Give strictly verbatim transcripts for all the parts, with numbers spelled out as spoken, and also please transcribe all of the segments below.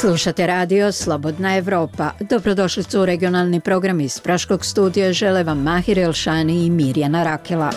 Slušate radio Slobodna Evropa. Dobrodošli su u regionalni program iz Praškog studija. Žele vam Mahir Elšani i Mirjana Rakela.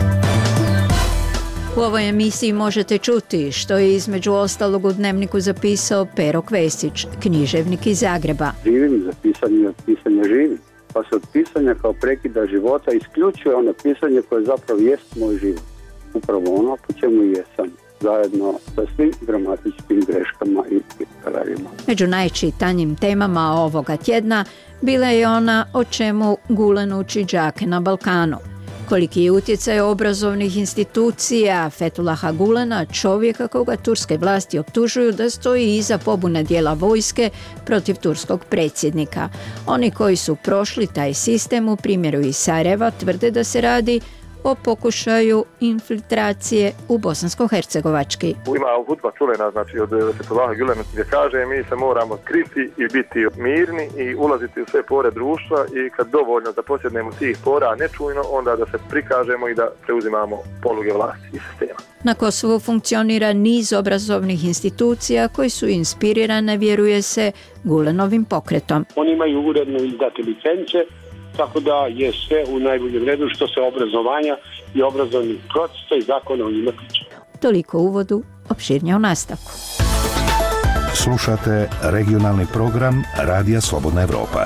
U ovoj emisiji možete čuti što je između ostalog u dnevniku zapisao Pero Kvesić, književnik iz Zagreba. Živim za pisanje i od pisanja živim. Pa se od pisanja kao prekida života isključuje ono pisanje koje zapravo jest moj život. Upravo ono po čemu i jesam. Zajedno sa svim dramatičkim greškama i pravilima. Među najčitanjim temama ovoga tjedna bila je ona o čemu Gulen uči đake na Balkanu. Koliki je utjecaj obrazovnih institucija Fethullaha Gulena, čovjeka koga turske vlasti optužuju da stoji iza pobune dijela vojske protiv turskog predsjednika. Oni koji su prošli taj sistem u primjeru iz Sarajeva tvrde da se radi o pokušaju infiltracije u bosansko-hercegovački. Ima hudba čuvena, znači od Fethullaha Gulena gdje kaže mi se moramo kriti i biti mirni i ulaziti u sve pore društva i kad dovoljno da posjednemo tih pora nečujno, onda da se prikažemo i da preuzimamo poluge vlasti i sistema. Na Kosovu funkcionira niz obrazovnih institucija koji su inspirirane, vjeruje se, Gulenovim pokretom. Oni imaju uredno izdate licence, tako da je sve u najboljem redu što se obrazovanja i obrazovnih procesa i zakona o njima tiče. Toliko u uvodu, opširnije u nastavku. Slušate regionalni program Radija Slobodna Evropa.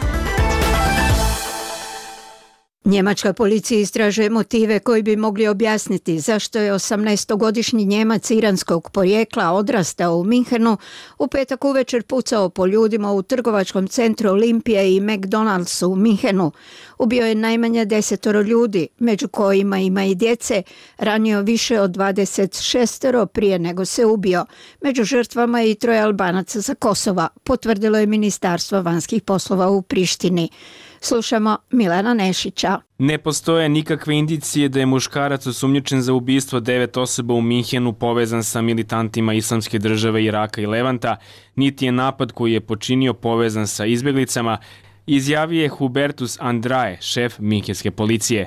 Njemačka policija istražuje motive koji bi mogli objasniti zašto je osamnaestogodišnji Njemac iranskog porijekla odrastao u Minhenu u petak uvečer pucao po ljudima u trgovačkom centru Olimpija i McDonald'su u Minhenu. Ubio je najmanje desetoro ljudi, među kojima ima i djece, ranio više od dvadeset šest prije nego se ubio. Među žrtvama je i troje Albanaca sa Kosova, potvrdilo je Ministarstvo vanjskih poslova u Prištini. Slušamo Milana Nešića. Ne postoje nikakve indicije da je muškarac osumnjičen za ubistvo devet osoba u Minhenu povezan sa militantima Islamske države Iraka i Levanta, niti je napad koji je počinio povezan sa izbjeglicama, izjavio je Hubertus Andrae, šef minhenske policije.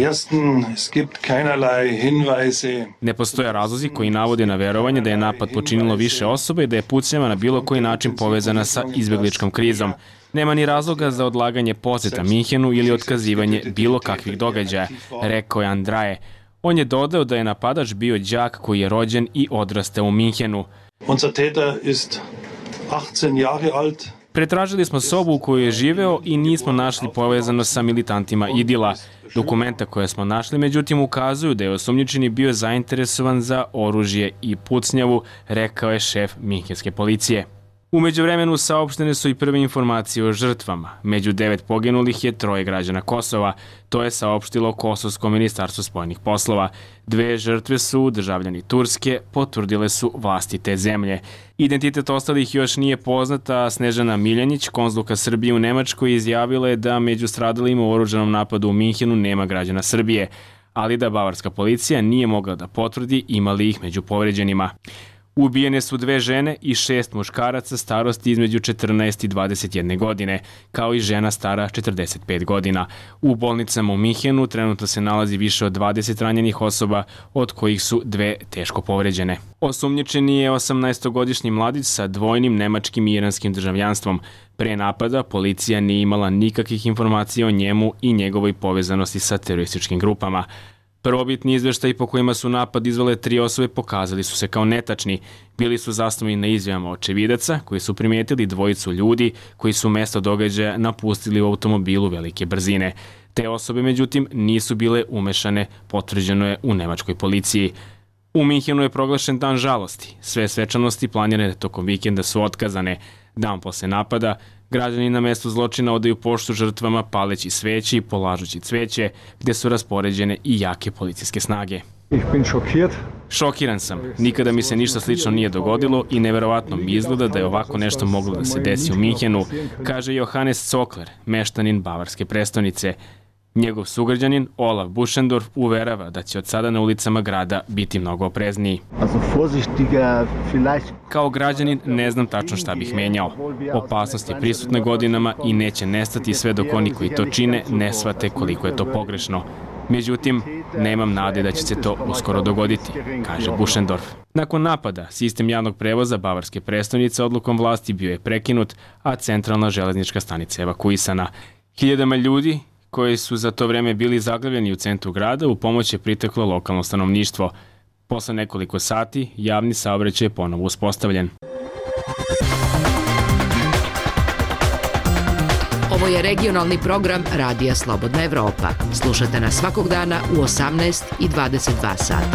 Ne postoje razlozi koji navode na verovanje da je napad počinilo više osoba i da je pucnjava na bilo koji način povezana sa izbjegličkom krizom. Nema ni razloga za odlaganje posjeta Minhenu ili otkazivanje bilo kakvih događaja, rekao je Andrae. On je dodao da je napadač bio đak koji je rođen i odrastao u Minhenu. Pretražili smo sobu u kojoj je živeo i nismo našli povezano sa militantima Idila. Dokumenta koje smo našli, međutim, ukazuju da je osumnjičeni bio zainteresovan za oružje i pucnjavu, rekao je šef minhenske policije. U međuvremenu saopštene su i prve informacije o žrtvama. Među devet poginulih je troje građana Kosova. To je saopštilo Kosovsko ministarstvo spoljnih poslova. Dve žrtve su državljani Turske, potvrdile su vlasti te zemlje. Identitet ostalih još nije poznata. Snežana Miljanić, konzulka Srbije u Nemačkoj, izjavila je da među stradalima u oružanom napadu u Minhenu nema građana Srbije, ali da bavarska policija nije mogla da potvrdi ima li ih među povređenima. Ubijene su dve žene i šest muškaraca starosti između četrnaest i dvadeset jedne godine, kao i žena stara četrdeset pet godina. U bolnicama u Minhenu trenutno se nalazi više od dvadeset ranjenih osoba, od kojih su dve teško povređene. Osumnjičeni je osamnaestogodišnji mladić sa dvojnim nemačkim i iranskim državljanstvom. Pre napada policija nije imala nikakvih informacija o njemu i njegovoj povezanosti sa terorističkim grupama. Prvobitni izveštaji po kojima su napad izvele tri osobe pokazali su se kao netačni. Bili su zasnovani na izjavama očevidaca koji su primijetili dvojicu ljudi koji su mesto događaja napustili u automobilu velike brzine. Te osobe, međutim, nisu bile umešane, potvrđeno je u nemačkoj policiji. U Minhenu je proglašen dan žalosti. Sve svečanosti planirane tokom vikenda su otkazane. Dan posle napada, građani na mestu zločina odaju poštu žrtvama paleći sveće i polažući cveće, gdje su raspoređene i jake policijske snage. Šokiran sam. Nikada mi se ništa slično nije dogodilo i neverovatno mi izgleda da je ovako nešto moglo da se desi u Minhenu, kaže Johannes Zokler, meštanin bavarske prestonice. Njegov sugrađanin Olaf Buschendorf uverava da će od sada na ulicama grada biti mnogo oprezniji. Kao građanin ne znam tačno šta bih menjao. Opasnost je prisutna godinama i neće nestati sve dok oni koji to čine ne shvate koliko je to pogrešno. Međutim, nemam nade da će se to uskoro dogoditi, kaže Buschendorf. Nakon napada, sistem javnog prevoza bavarske prestonice odlukom vlasti bio je prekinut, a centralna železnička stanica evakuisana. Hiljadama ljudi koji su za to vreme bili zaglavljeni u centru grada, u pomoć je priteklo lokalno stanovništvo. Posle nekoliko sati, javni saobraćaj je ponovo uspostavljen. Ovo je regionalni program Radija Slobodna Evropa. Slušate nas svakog dana u osamnaest i dvadeset dva sata.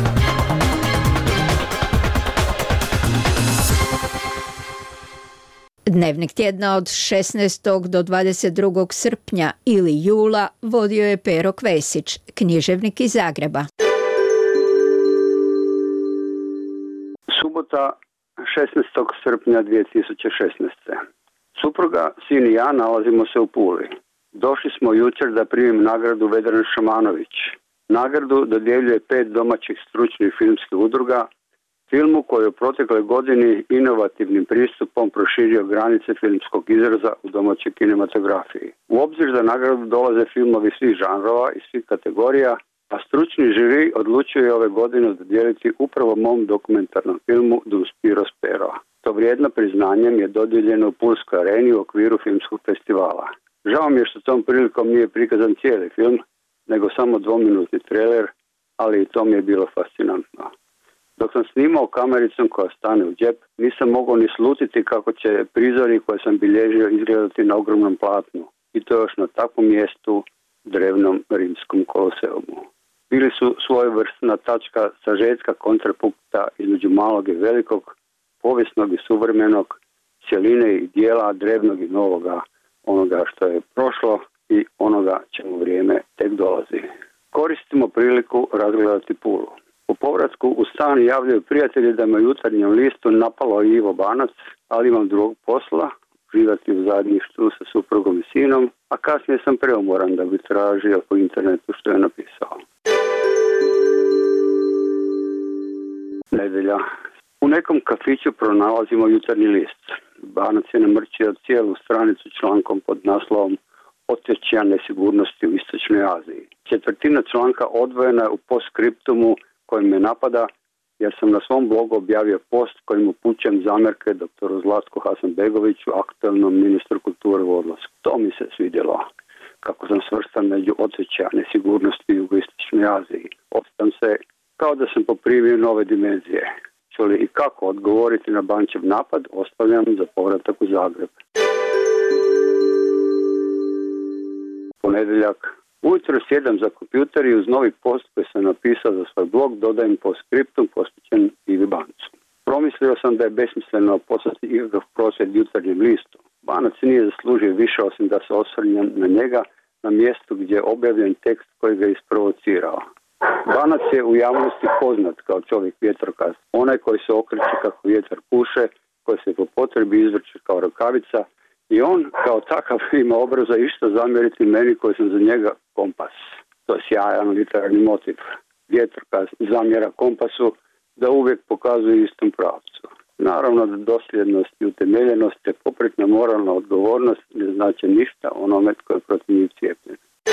Dnevnik tjedna od šesnaestog do dvadeset drugog srpnja ili jula vodio je Pero Kvesić, književnik iz Zagreba. Subota, šesnaestog srpnja dvije tisuće šesnaeste. Supruga, sin i ja nalazimo se u Puli. Došli smo jučer da primimo nagradu Vedran Šamanović. Nagradu dodjeljuje pet domaćih stručnih filmskih udruga, filmu koji je u protekloj godini inovativnim pristupom proširio granice filmskog izraza u domaćoj kinematografiji. U obzir za nagradu dolaze filmovi svih žanrova i svih kategorija, a stručni žiri odlučuje ove godine dodijeliti upravo mom dokumentarnom filmu Dus Piros Pero. To vrijedno priznanje mi je dodijeljeno u Pulskoj areni u okviru filmskog festivala. Žao mi je što tom prilikom nije prikazan cijeli film, nego samo dvominutni trailer, ali i to mi je bilo fascinantno. Dok sam snimao kamericom koja stane u džep, nisam mogao ni slutiti kako će prizori koje sam bilježio izgledati na ogromnom platnu. I to još na takvom mjestu, drevnom rimskom koloseumu. Bili su svojevrsna tačka sažetka kontrapunkta između malog i velikog, povijesnog i suvremenog, cjeline i dijela drevnog i novoga, onoga što je prošlo i onoga čemu vrijeme tek dolazi. Koristimo priliku razgledati Pulu. U povratku u stan javljaju prijatelji da me u jutarnjem listu napalo Ivo Banac, ali imam drugog posla, živati u zajedništvu sa suprugom i sinom, a kasnije sam preumoran da bi tražio po internetu što je napisao. Nedelja. U nekom kafiću pronalazimo jutarnji list. Banac je namrčio cijelu stranicu člankom pod naslovom Otečija nesigurnosti u Istočnoj Aziji. Četvrtina članka odvojena je u postskriptumu kojim me napada, jer sam na svom blogu objavio post kojim upućujem zamjerke doktoru Zlatku Hasanbegoviću, aktualnom ministru kulture u odlasku. To mi se svidjelo. Kako sam svrstan među otečija nesigurnosti u jugoistočnoj Aziji. Ostam se kao da sam poprimio nove dimenzije. Čuli i kako odgovoriti na Bančev napad, ostavljam za povratak u Zagreb. Ponedjeljak. Ujutro sjedam za kompjuter i uz novi post koji sam napisao za svoj blog dodajem postskriptum posvećen Ivi Bancu. Promislio sam da je besmisleno poslati ikakav prosvjed jutarnjem listu. Banac nije zaslužio više osim da se osvrnem na njega na mjestu gdje je objavljen tekst koji ga je isprovocirao. Banac je u javnosti poznat kao čovjek vjetrokaz, onaj koji se okreće kako vjetar puše, koji se po potrebi izvrće kao rukavica i on kao takav ima obraza išta zamjeriti meni koji sam za njega kompas. To je sjajan literarni motiv. Vjetrokaz zamjera kompasu da uvijek pokazuje istom pravcu. Naravno da dosljednost i utemeljenost te popretna moralna odgovornost ne znači ništa onome tko je protiv njih cijepljen.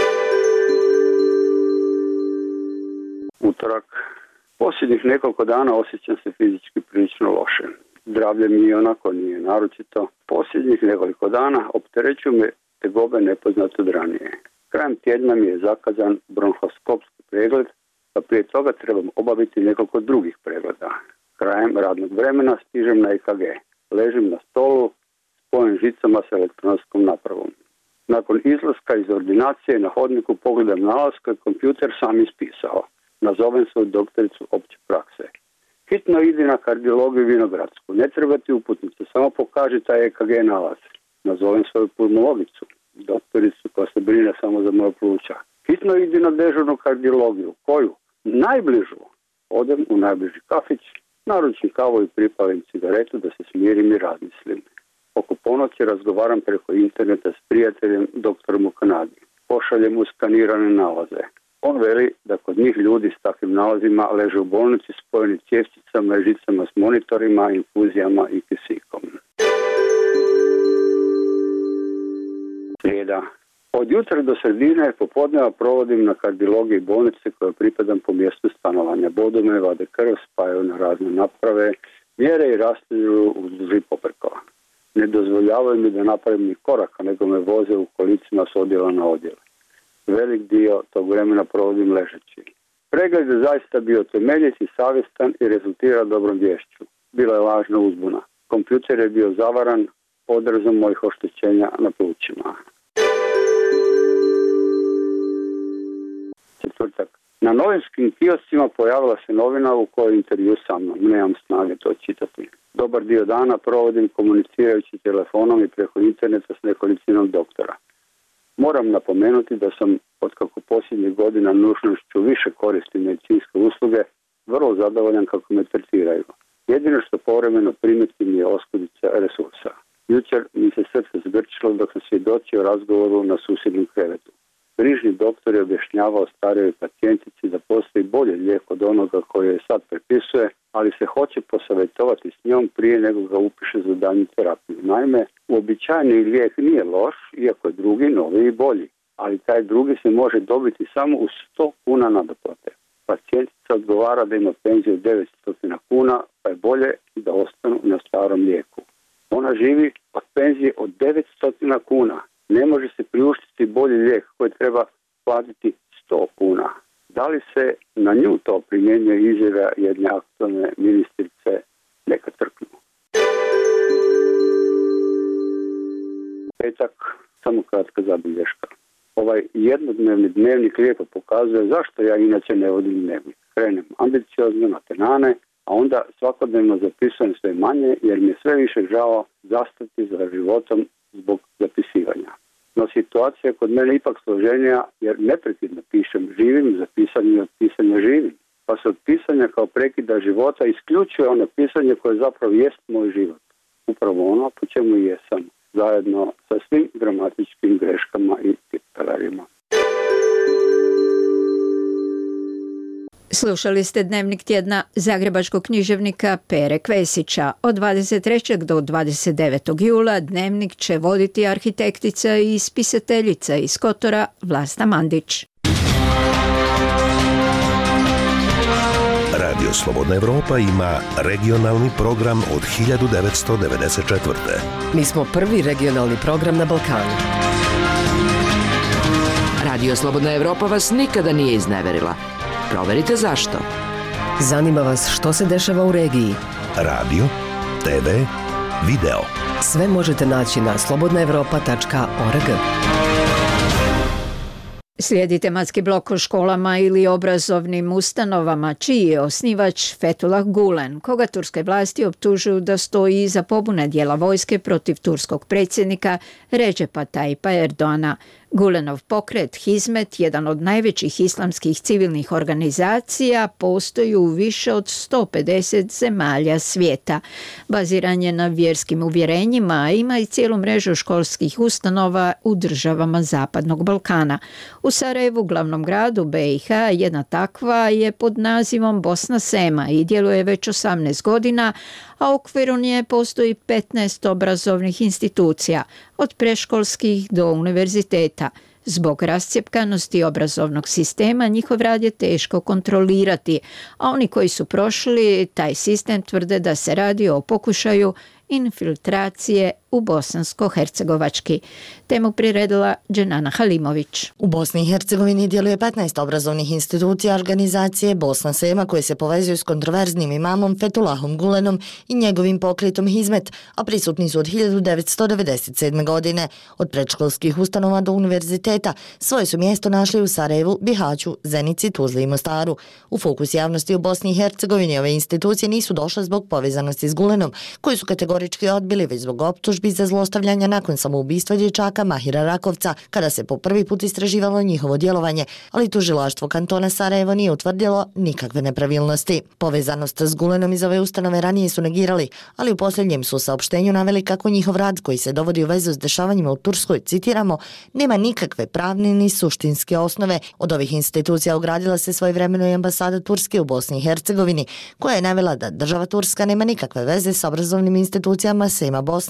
Utorak. Posljednjih nekoliko dana osjećam se fizički prilično loše. Zdravlje mi onako nije naročito. Posljednjih nekoliko dana opterećuju me tegobe nepoznato od ranije. Krajem tjedna mi je zakazan bronhoskopski pregled, pa prije toga trebam obaviti nekoliko drugih pregleda. Krajem radnog vremena stižem na E K G. Ležim na stolu, spojen žicama s elektronskom napravom. Nakon izlaska iz ordinacije na hodniku pogledam nalaz koji kompjuter sam ispisao. Nazovem svoju doktoricu opće prakse. Hitno idi na kardiologiju Vinogradsku. Ne treba ti uputnice, samo pokaži taj E K G nalaz. Nazovem svoju pulmologicu, doktoricu koja se brine samo za moja pluća. Hitno idi na dežurnu kardiologiju. Koju? Najbližu. Odem u najbliži kafić, naručim kavu i pripalim cigaretu da se smirim i razmislim. Oko ponoći razgovaram preko interneta s prijateljem doktorom u Kanadi. Pošaljem mu skanirane nalaze. On veli da kod njih ljudi s takvim nalazima leže u bolnici spojeni cjevčicama i žicama s monitorima, infuzijama i kisikom. Srijeda. Od jutra do sredine popodneva provodim na kardiologiji bolnice koje pripadam po mjestu stanovanja. Bodu me, vade krv, spajaju na razne naprave, mjere i rastavljaju uzduž i popreko. Ne dozvoljavaju mi da napravim ni koraka, nego me voze u kolicima s odjela na odjel. Velik dio tog vremena provodim ležeći. Pregled je zaista bio temeljit i savjestan i rezultira dobrom vješću. Bila je lažna uzbuna. Kompjuter je bio zavaran odrazom mojih oštećenja na plućima. Četvrtak. Na novinskim kioscima pojavila se novina u kojoj intervju sa mnom. Nemam snage to čitati. Dobar dio dana provodim komunicirajući telefonom i preko interneta s nekolicinom doktora. Moram napomenuti da sam, otkako posljednjih godina nužnošću više koristim medicinske usluge, vrlo zadovoljan kako me tretiraju. Jedino što povremeno primetim je oskudica resursa. Jučer mi se srce zgrčilo dok sam svjedočio razgovoru na susjednom krevetu. Brižni doktor je objašnjavao starijoj pacijentici da postoji bolji lijek od onoga koji je sad prepisuje, ali se hoće posavjetovati s njom prije nego ga upiše za daljnju terapiju. Naime, uobičajeni lijek nije loš, iako je drugi, novi i bolji, ali taj drugi se može dobiti samo u sto kuna nadoplate. Pacijentica odgovara da ima penziju devetsto kuna, pa je bolje da ostanu na starom lijeku. Ona živi od penzije od devetsto kuna. Ne može se priuštiti bolji lijek koji treba platiti sto kuna. Da li se na nju to primjenjuje izjava jedne aktualne ministrice? Neka trknu. Petak, samo kratka zabilješka. Ovaj jednodnevni dnevnik lijepo pokazuje zašto ja inače ne vodim dnevnik. Krenem ambiciozno na tenane, a onda svakodnevno zapisujem sve manje jer mi je sve više žao zastati za životom zbog zapisivanja. No situacija je kod mene ipak složenija jer neprekidno pišem živim, za pisanje i od pisanja živim. Pa se od pisanja kao prekida života isključuje ono pisanje koje zapravo jest moj život. Upravo ono po čemu jesam, zajedno sa svim gramatičkim greškama i tipelarima. Slušali ste dnevnik tjedna zagrebačkog književnika Pere Kvesića. Od dvadeset trećeg do dvadeset devetog jula dnevnik će voditi arhitektica i spisateljica iz Kotora Vlasta Mandić. Radio Slobodna Evropa ima regionalni program od hiljadu devetsto devedeset četvrte. Mi smo prvi regionalni program na Balkanu. Radio Slobodna Evropa vas nikada nije izneverila. Proverite zašto. Zanima vas što se dešava u regiji. Radio, te ve, video. Sve možete naći na slobodna evropa tačka org. Slijedi tematski blok o školama ili obrazovnim ustanovama, čiji je osnivač Fethullah Gulen, koga turske vlasti optužuju da stoji iza pobune dijela vojske protiv turskog predsjednika Recepa Tayyipa Erdoana. Gulenov pokret Hizmet, jedan od najvećih islamskih civilnih organizacija, postoji u više od sto pedeset zemalja svijeta. Baziran je na vjerskim uvjerenjima, a ima i cijelu mrežu školskih ustanova u državama Zapadnog Balkana. U Sarajevu, glavnom gradu be i ha, jedna takva je pod nazivom Bosna Sema i djeluje već osamnaest godina, a u okviru nje postoji petnaest obrazovnih institucija, od preškolskih do univerziteta. Zbog rascjepkanosti obrazovnog sistema njihov rad je teško kontrolirati, a oni koji su prošli taj sistem tvrde da se radi o pokušaju infiltracije u bosansko-hercegovački. Temu priredila Dženana Halimović. U Bosni i Hercegovini djeluje petnaest obrazovnih institucija organizacije Bosna Sema koje se povezuju s kontroverznim imamom Fethullahom Gulenom i njegovim pokretom Hizmet, a prisutni su od hiljadu devetsto devedeset sedme. godine. Od predškolskih ustanova do univerziteta svoje su mjesto našli u Sarajevu, Bihaću, Zenici, Tuzli i Mostaru. U fokus javnosti u Bosni i Hercegovini ove institucije nisu došle zbog povezanosti s Gulenom, koji su kategorički odbili već zbog optužbi za zlostavljanja nakon samoubistva dječaka Mahira Rakovca, kada se po prvi put istraživalo njihovo djelovanje, ali tužilaštvo kantona Sarajevo nije utvrdilo nikakve nepravilnosti. Povezanost s Gulenom iz ove ustanove ranije su negirali, ali u posljednjem su saopštenju naveli kako njihov rad koji se dovodi u vezu s dešavanjima u Turskoj, citiramo, nema nikakve pravne ni suštinske osnove. Od ovih institucija ogradila se svojevremeno i ambasada Turske u Bosni i Hercegovini, koja je navela da država Turska nema nikakve veze s obrazovnim institucijama Sema Bosna,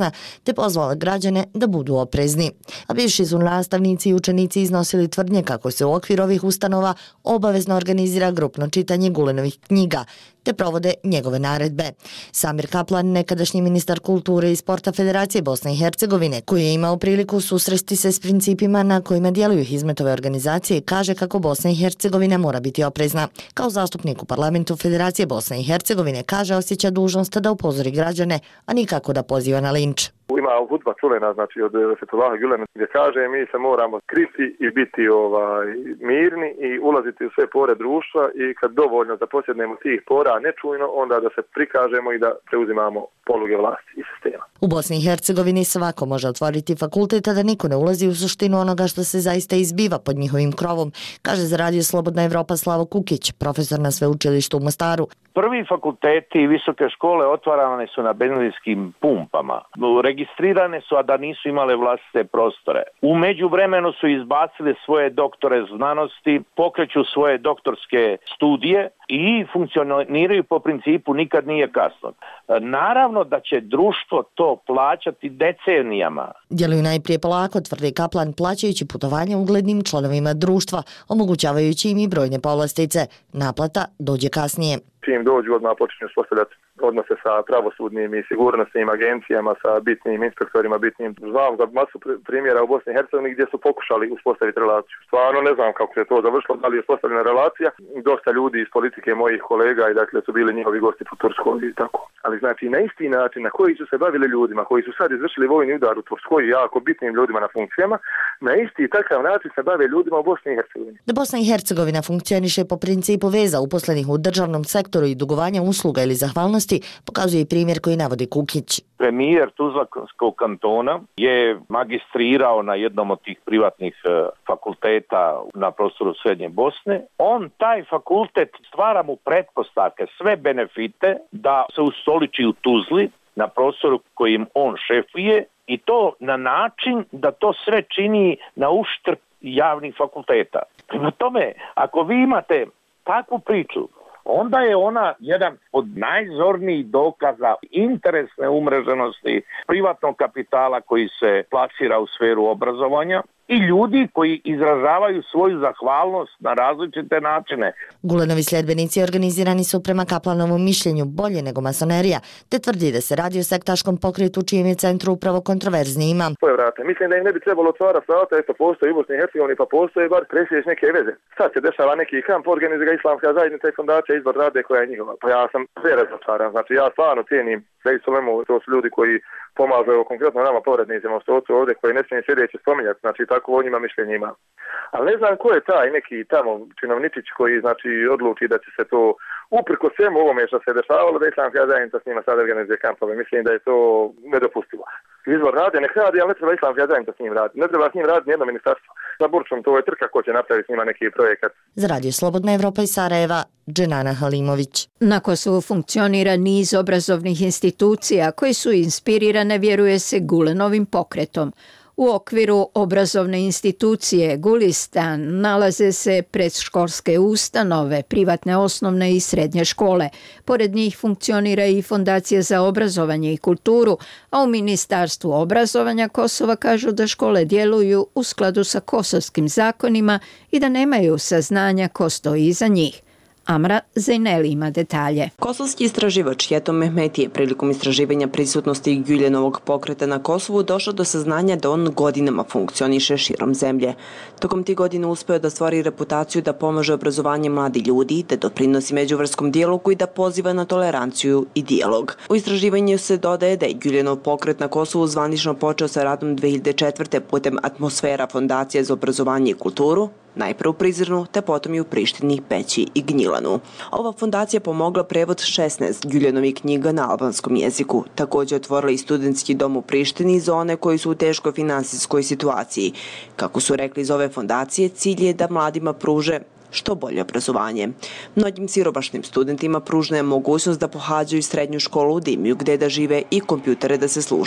te pozvala građane da budu oprezni. A bivši su nastavnici i učenici iznosili tvrdnje kako se u okviru ovih ustanova obavezno organizira grupno čitanje Gulenovih knjiga, te provode njegove naredbe. Samir Kaplan, nekadašnji ministar kulture i sporta Federacije Bosne i Hercegovine, koji je imao priliku susresti se s principima na kojima djeluju Hizmetove organizacije, kaže kako Bosna i Hercegovina mora biti oprezna. Kao zastupnik u parlamentu Federacije Bosne i Hercegovine kaže osjeća dužnost da upozori građane, a nikako da poziva na linč. Ima hudba čuvena, znači od Fethullaha Gülena, gdje kaže mi se moramo kriti i biti ovaj mirni i ulaziti u sve pore društva i kad dovoljno da posjednemo tih pora nečujno, onda da se prikažemo i da preuzimamo poluge vlasti i sistema. U Bosni i Hercegovini svako može otvoriti fakultet, a da niko ne ulazi u suštinu onoga što se zaista izbiva pod njihovim krovom, kaže za Radio Slobodna Evropa Slavo Kukić, profesor na sveučilištu u Mostaru. Prvi fakulteti i visoke škole otvarane su na benzinskim pumpama. Registrirane su, a da nisu imale vlastite prostore. U međuvremenu su izbacili svoje doktore znanosti, pokreću svoje doktorske studije i funkcioniraju po principu nikad nije kasno. Naravno da će društvo to plaćati decenijama. Djeluju najprije polako, tvrdi Kaplan, plaćajući putovanja uglednim članovima društva, omogućavajući im i brojne povlastice. Naplata dođe kasnije. Čim dođu, odmah počinju uspostavljati odnose sa pravosudnim i sigurnosnim agencijama, sa bitnim inspektorima, bitnim. Znam za masu primjera u Bosni i Hercegovini gdje su pokušali uspostaviti relaciju. Stvarno ne znam kako se to završilo, da li je uspostavljena relacija. Dosta ljudi iz politike mojih kolega i dakle su bili njihovi gosti po Turskoj i tako. Ali znači na isti način na koji su se bavili ljudima koji su sad izvršili vojni udar u Turskoj i jako bitnim ljudima na funkcijama, na isti takav način se bave ljudima u Bosni i Hercegovini. Da Bosna i Hercegovina funkcioniše po principu veza uposlenih u državnom sektoru i dugovanja usluga ili zahvalnosti, pokazuje i primjer koji navodi Kukić. Premijer Tuzlanskog kantona je magistrirao na jednom od tih privatnih fakulteta na prostoru Srednje Bosne. On taj fakultet stvara mu pretpostavke, sve benefite da se ustoliči u Tuzli na prostoru kojim on šefuje i to na način da to sve čini na uštrb javnih fakulteta. Prema tome, ako vi imate takvu priču, onda je ona jedan od najzornijih dokaza interesne umreženosti privatnog kapitala koji se plasira u sferu obrazovanja i ljudi koji izražavaju svoju zahvalnost na različite načine. Gulenovi sljedbenici organizirani su prema Kaplanovom mišljenju bolje nego masonerija, te tvrdi da se radi o sektaškom pokretu čijem je centru upravo kontroverzni imam. Mislim da im ne bi trebalo otvarati vrata, eto postoji u Bosni i Hercegovini, pa postoje bar presjeć neke veze. Sad se dešava neki kamp, organizira Islamska zajednica i fondacija Izbor Rade koja je njihova. Pa ja sam sve razočaran, znači ja stvarno cijenim Vejsolemu, to su ljudi koji pomažu konkretno nama povrednicima u Stocu ovdje koji ne smije sljedeće spominjati, znači tako o njima mišljenje ima. Ali ne znam ko je taj neki tamo činovničić koji znači odluči da će se to uprko svemu ovome što se dešavalo da Islamska zajednica s njima sad organizuje kampove. Mislim da je to nedopustivo. Izbor Rade nek radi, ali ne treba Islamska zajednica s njim raditi. Ne treba s njim raditi nijedno ministarstvo. Za Burčom to je trka ko će napraviti s njima neki projekat. Za Radio Slobodna Evropa iz Sarajeva, Dženana Halimović. Na Kosovu funkcionira niz obrazovnih institucija koji su inspirirane, vjeruje se, Gulenovim pokretom. U okviru obrazovne institucije Gulistan nalaze se predškolske ustanove, privatne osnovne i srednje škole. Pored njih funkcionira i Fondacija za obrazovanje i kulturu, a u Ministarstvu obrazovanja Kosova kažu da škole djeluju u skladu sa kosovskim zakonima i da nemaju saznanja ko stoji iza njih. Amra Zejneli ima detalje. Kosovski istraživač Jetom Mehmeti je prilikom istraživanja prisutnosti Güljenovog pokreta na Kosovu došao do saznanja da on godinama funkcioniše širom zemlje. Tokom tih godina uspeo da stvori reputaciju da pomaže obrazovanje mladi ljudi, da doprinosi međuvrskom dijalogu i da poziva na toleranciju i dijalog. U istraživanju se dodaje da je Güljenov pokret na Kosovu zvanično počeo sa radom dve hiljade četvrte. putem Atmosfera Fondacije za obrazovanje i kulturu, najpre u Prizrenu, te potom i u Prištini, Peći i Gnjilanu. Ova fondacija pomogla prevod šesnaest Güljenovih knjiga na albanskom jeziku. Također otvorila i studentski dom u Prištini za one koji su u teškoj finansijskoj situaciji. Kako su rekli iz ove fondacije, cilj je da mladima pruže što bolje obrazovanje. Mnogim siromašnim studentima pružna je mogućnost da pohađaju srednju školu, da imaju gde da žive i kompjutere da se služe,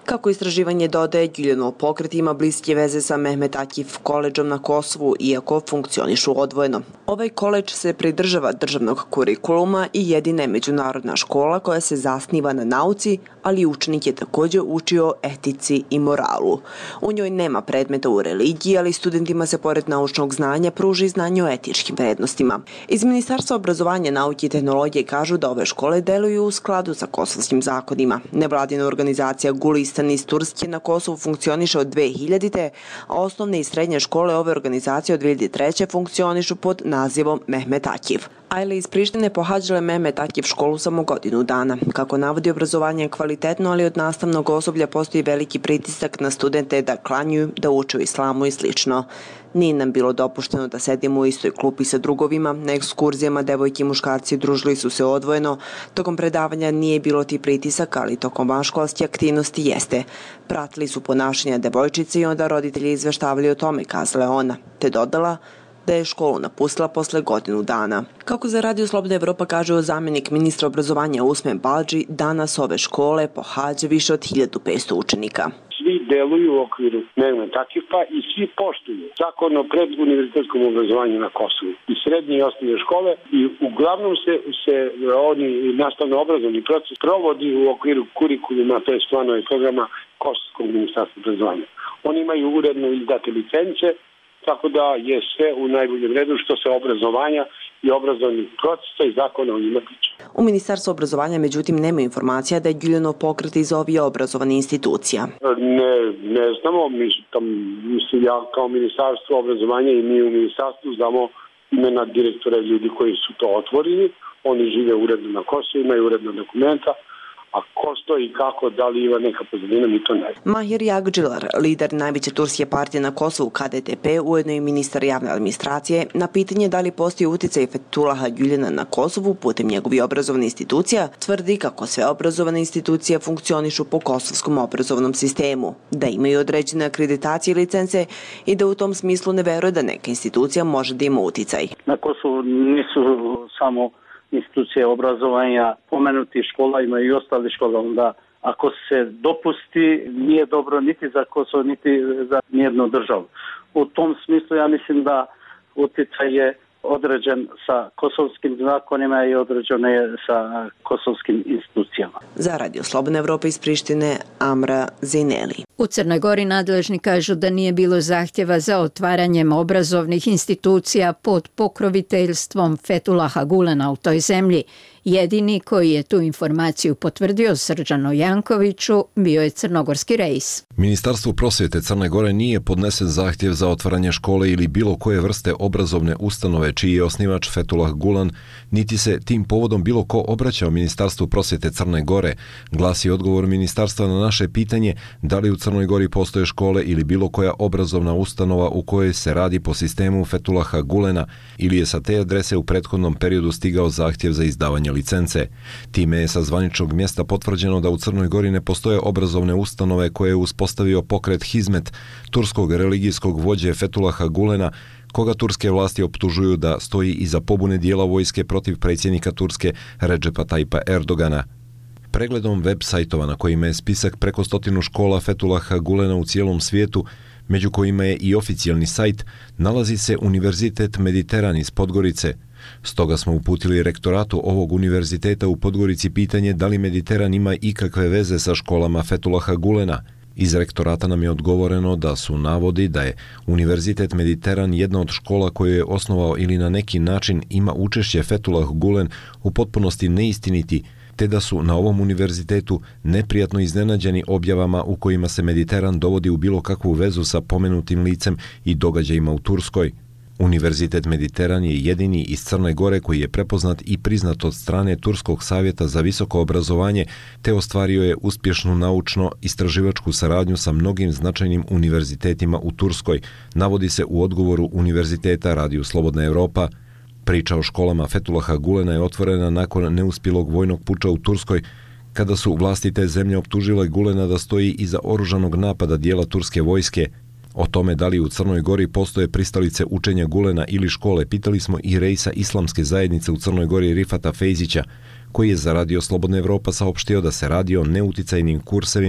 Kako istraživanje dodaje, Güljanov pokret ima bliske veze sa Mehmet Akif koledžom na Kosovu, iako funkcionišu odvojeno. Ovaj koledž se pridržava državnog kurikuluma i jedina je međunarodna škola koja se zasniva na nauci, ali učenik je također učio etici i moralu. U njoj nema predmeta u religiji, ali studentima se pored naučnog znanja pruži znanje o etičkim vrednostima. Iz Ministarstva obrazovanja, nauke i tehnologije kažu da ove škole deluju u skladu sa kosovskim zakonima. Nevladina organizacija Gulistan iz Turske na Kosovu funkcioniše od dve hiljadite. a osnovne i srednje škole ove organizacije od dvije hiljade treće funkcionišu pod nazivom Mehmet Akif. Ajle iz Prištine pohađale Mehmet Akif školu samo godinu dana. Kako navodi, obrazovanje je kvalitetno, ali od nastavnog osoblja postoji veliki pritisak na studente da klanjuju, da uče o islamu i slično. Nije nam bilo dopušteno da sedimo u istoj klupi sa drugovima, na ekskurzijama devojke i muškarci družili su se odvojeno, tokom predavanja nije bilo ti pritisaka, ali tokom vanškolske aktivnosti jeste. Pratili su ponašanja devojčice i onda roditelji izveštavali o tome, kazala je ona, te dodala da je školu napustila posle godinu dana. Kako za Radio Slobodna Evropa kaže zamjenik ministra obrazovanja Usmen Balđi, danas ove škole pohađa više od hiljadu petsto učenika. Svi deluju u okviru Mehmet Akifa i svi poštuju zakon o preduniverzitetskom obrazovanju na Kosovu i srednje i osnovne škole i uglavnom se, se oni nastavno-obrazovni proces provodi u okviru kurikuluma, to je planova i programa Kosovskog ministarstva obrazovanja. Oni imaju uredno izdate licence, tako da je sve u najboljem redu što se obrazovanja i obrazovnih procesa i zakona o njima tiče. U Ministarstvu obrazovanja, međutim, nema informacija da je Güljanov pokret iz ovih obrazovnih institucija. Ne, ne znamo, mi tam, mislim, ja kao Ministarstvo obrazovanja i mi u Ministarstvu znamo imena direktora i ljudi koji su to otvorili, oni žive uredno na Kosovu, imaju uredna dokumenta, a ko stoji i kako, da li ima neka pozadina, mi to ne znam. Mahir Jagdžilar, lider najveće turske partije na Kosovu K D T P, ujedno i ministar javne administracije, na pitanje da li postoji uticaj Fethulaha Güljana na Kosovu putem njegovih obrazovnih institucija, tvrdi kako sve obrazovane institucije funkcionišu po kosovskom obrazovnom sistemu, da imaju određene akreditacije i licence i da u tom smislu ne veruje da neka institucija može da ima uticaj. Na Kosovu nisu samo institucije obrazovanja, pomenuti škola, ima i ostali škola, onda ako se dopusti, nije dobro niti za Kosovo, niti za nijednu državu. U tom smislu ja mislim da utjecaj je određen sa kosovskim zakonima i određen je sa kosovskim institucijama. Za Radio Slobodna Evropa iz Prištine, Amra Zineli. U Crnoj Gori nadležni kažu da nije bilo zahtjeva za otvaranjem obrazovnih institucija pod pokroviteljstvom Fethulaha Gulena u toj zemlji. Jedini koji je tu informaciju potvrdio Srđanu Jankoviću bio je crnogorski rejs. Ministarstvu prosvjete Crne Gore nije podnesen zahtjev za otvaranje škole ili bilo koje vrste obrazovne ustanove čiji je osnivač Fethulah Gulen, niti se tim povodom bilo ko obraćao Ministarstvu prosvjete Crne Gore, glasi odgovor ministarstva na naše pitanje da li u Crnoj Gori postoje škole ili bilo koja obrazovna ustanova u kojoj se radi po sistemu Fethulaha Gulena ili je sa te adrese u prethodnom periodu stigao zahtjev za izdavanje licence. Time je sa zvaničnog mjesta potvrđeno da u Crnoj Gori ne postoje obrazovne ustanove koje je uspostavio pokret Hizmet, turskog religijskog vođe Fethulaha Gulena, koga turske vlasti optužuju da stoji iza pobune dijela vojske protiv predsjednika Turske Redžepa Tajpa Erdogana. Pregledom web sajtova na kojima je spisak preko stotinu škola Fethulaha Gulena u cijelom svijetu, među kojima je i oficijalni sajt, nalazi se Univerzitet Mediteran iz Podgorice. Stoga smo uputili rektoratu ovog univerziteta u Podgorici pitanje da li Mediteran ima ikakve veze sa školama Fethulaha Gulena. Iz rektorata nam je odgovoreno da su navodi da je Univerzitet Mediteran jedna od škola koju je osnovao ili na neki način ima učešće Fethulah Gulen u potpunosti neistiniti, te da su na ovom univerzitetu neprijatno iznenađeni objavama u kojima se Mediteran dovodi u bilo kakvu vezu sa pomenutim licem i događajima u Turskoj. Univerzitet Mediteran je jedini iz Crne Gore koji je prepoznat i priznat od strane Turskog savjeta za visoko obrazovanje, te ostvario je uspješnu naučno-istraživačku saradnju sa mnogim značajnim univerzitetima u Turskoj, navodi se u odgovoru Univerziteta Radio Slobodna Evropa. Priča o školama Fethulaha Gulena je otvorena nakon neuspjelog vojnog puča u Turskoj, kada su vlasti te zemlje optužile Gulena da stoji iza oružanog napada dijela turske vojske. O tome da li u Crnoj Gori postoje pristalice učenja Gulena ili škole pitali smo i rejsa islamske zajednice u Crnoj Gori Rifata Fejzića, koji je za Radio Slobodna Evropa saopštio da se radi o neuticajnim kursevima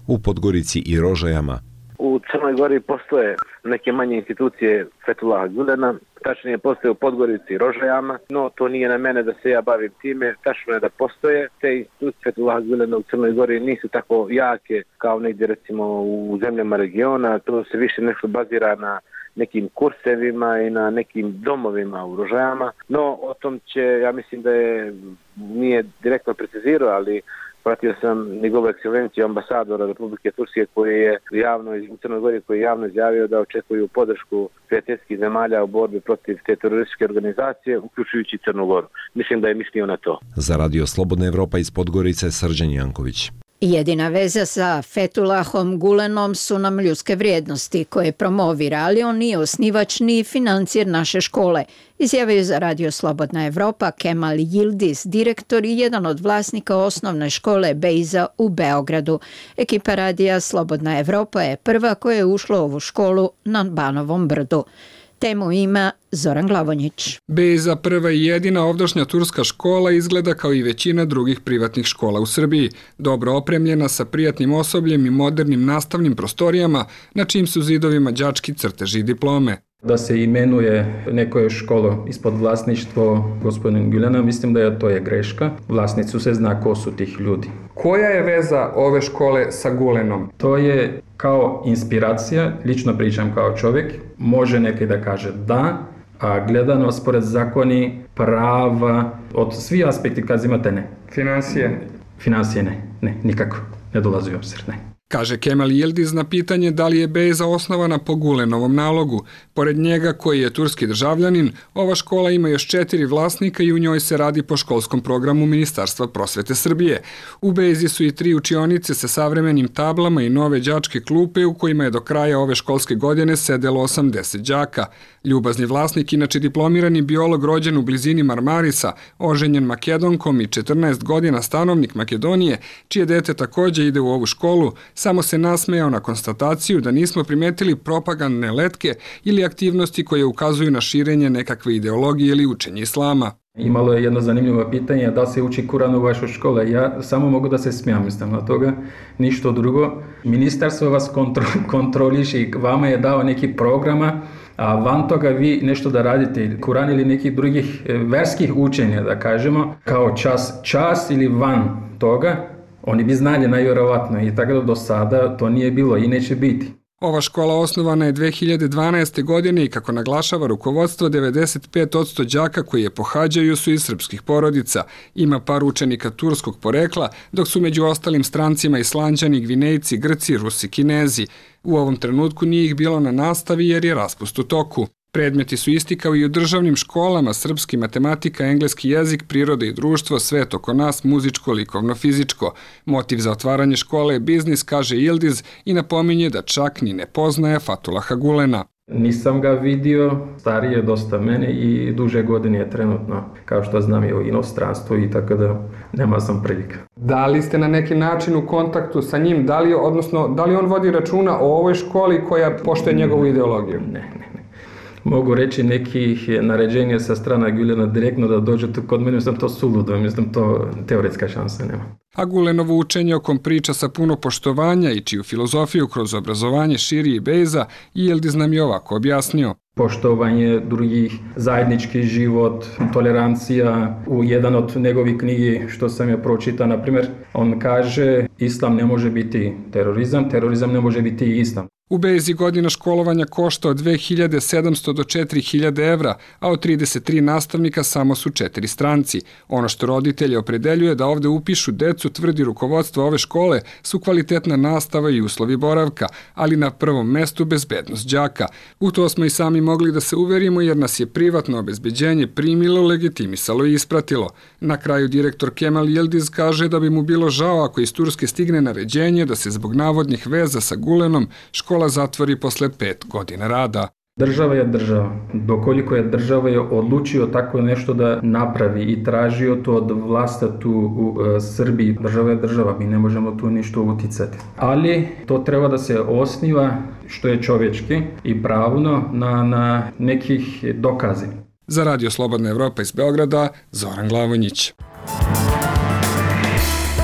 u Podgorici i Rožajama. U Crnoj Gori postoje neke manje institucije Fetulaha Gulena, tačnije postoje u Podgorici i Rožajama, no to nije na mene da se ja bavim time, tačno je da postoje. Te institucije Fetulaha Gulena u Crnoj Gori nisu tako jake kao negdje recimo u zemljama regiona, to se više nešto bazira na nekim kursevima i na nekim domovima u Rožajama, no o tom će, ja mislim da je, nije direktno precizirao, ali pratio sam njegovu ekscelenciju ambasadora Republike Turske koji je javno u Crnoj Gori koji je javno izjavio da očekuju podršku prijateljskih zemalja u borbi protiv te terorističke organizacije, uključujući Crnu Goru. Mislim da je mislio na to. Za Radio Slobodna Evropa iz Podgorice, Srđan Janković. Jedina veza sa Fetulahom Gulenom su nam ljudske vrijednosti koje promovira, ali on nije osnivač ni financijer naše škole, izjavio za Radio Slobodna Evropa Kemal Yildiz, direktor i jedan od vlasnika osnovne škole Bejza u Beogradu. Ekipa Radija Slobodna Evropa je prva koja je ušla u ovu školu na Banovom brdu. Temu ima Zoran Glavonjić. Bejza, prva i jedina ovdašnja turska škola, izgleda kao i većina drugih privatnih škola u Srbiji. Dobro opremljena sa prijatnim osobljem i modernim nastavnim prostorijama, na čim su zidovima đački crteži i diplome. Da se imenuje neko školo ispod vlasništvo gospodin Gulena, mislim da je to je greška. Vlasnicu se zna ko su tih ljudi. Koja je veza ove škole sa Gulenom? To je kao inspiracija, lično pričam kao čovjek, može neki da kaže da, a gledano spored zakoni, prava, od svih aspekti kad imate ne. Financije? Financije ne, ne, nikako, ne dolazi u obzir, ne. Kaže Kemal Yildiz na pitanje da li je Bejza osnovana po Gulenovom nalogu. Pored njega, koji je turski državljanin, ova škola ima još četiri vlasnika i u njoj se radi po školskom programu Ministarstva prosvete Srbije. U Bejzi su i tri učionice sa savremenim tablama i nove đačke klupe u kojima je do kraja ove školske godine sedelo osamdeset đaka. Ljubazni vlasnik, inače diplomirani biolog rođen u blizini Marmarisa, oženjen Makedonkom i četrnaest godina stanovnik Makedonije, čije dete također ide u ovu školu, samo se nasmejao na konstataciju da nismo primetili propagandne letke ili aktivnosti koje ukazuju na širenje nekakve ideologije ili učenje islama. Imalo je jedno zanimljivo pitanje, da se uči Kuran u vašoj školi. Ja samo mogu da se smijam mislim na toga, ništa drugo. Ministarstvo vas kontro, kontroliše i vama je dao neki programa, a van toga vi nešto da radite, Kuran ili nekih drugih verskih učenja, da kažemo, kao čas, čas ili van toga, oni bi znali najvjerovatno i tako da do sada to nije bilo i neće biti. Ova škola osnovana je dve hiljade dvanaeste. godine i kako naglašava rukovodstvo, devedeset pet posto đaka koji je pohađaju su iz srpskih porodica. Ima par učenika turskog porekla, dok su među ostalim strancima Islanđani, Gvinejci, Grci, Rusi, Kinezi. U ovom trenutku nije ih bilo na nastavi jer je raspust u toku. Predmeti su isti kao i u državnim školama, srpski, matematika, engleski jezik, priroda i društvo, svet oko nas, muzičko, likovno, fizičko. Motiv za otvaranje škole je biznis, kaže Yildiz i napominje da čak ni ne poznaje Fetulaha Gulena. Nisam ga vidio, stariji je dosta mene i duže godine je trenutno, kao što znam je u inostranstvu i tako da nema sam prilika. Da li ste na neki način u kontaktu sa njim, da li, odnosno, da li on vodi računa o ovoj školi koja poštuje njegovu ideologiju? Ne, ne. Mogu reći nekih naređenja sa strana Gulena direktno da dođete kod mene, mislim to suludo, mislim to teoretska šansa nema. A Gulenovo učenje o kom priča sa puno poštovanja i čiju filozofiju kroz obrazovanje širi i Bejza, Yildiz nam je ovako objasnio. Poštovanje drugih, zajednički život, tolerancija. U jedan od njegovih knjigi što sam je pročitao, na primjer, on kaže islam ne može biti terorizam, terorizam ne može biti islam. U Bejzi godina školovanja košta od dve hiljade sedamsto do četiri hiljade evra, a od trideset tri nastavnika samo su četiri stranci. Ono što roditelje opredeljuje da ovde upišu decu, tvrdi rukovodstvo ove škole, su kvalitetna nastava i uslovi boravka, ali na prvom mestu bezbednost đaka. U to smo i sami mogli da se uverimo jer nas je privatno obezbeđenje primilo, legitimisalo i ispratilo. Na kraju direktor Kemal Yildiz kaže da bi mu bilo žao ako iz Turske stigne naređenje da se zbog navodnih veza sa Gulenom škola zatvori posle pet godina rada. Država je država. Dokoliko je država je odlučio tako nešto da napravi i tražio to od vlasta tu u e, Srbiji, država je država, mi ne možemo tu ništa uticati. Ali to treba da se osniva što je čovječki i pravno na, na nekih dokazi. Za Radio Slobodna Evropa iz Beograda, Zoran Glavonjić.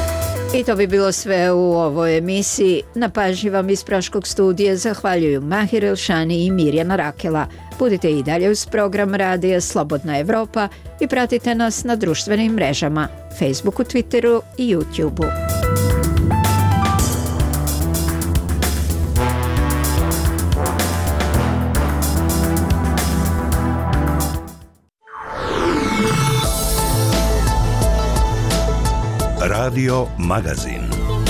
I to bi bilo sve u ovoj emisiji. Na pažnji vam iz Praškog studija zahvaljuju Mahir Elšani i Mirjana Rakela. Budite i dalje uz program Radija Slobodna Evropa i pratite nas na društvenim mrežama, Facebooku, Twitteru i YouTubeu. Radio Magazin.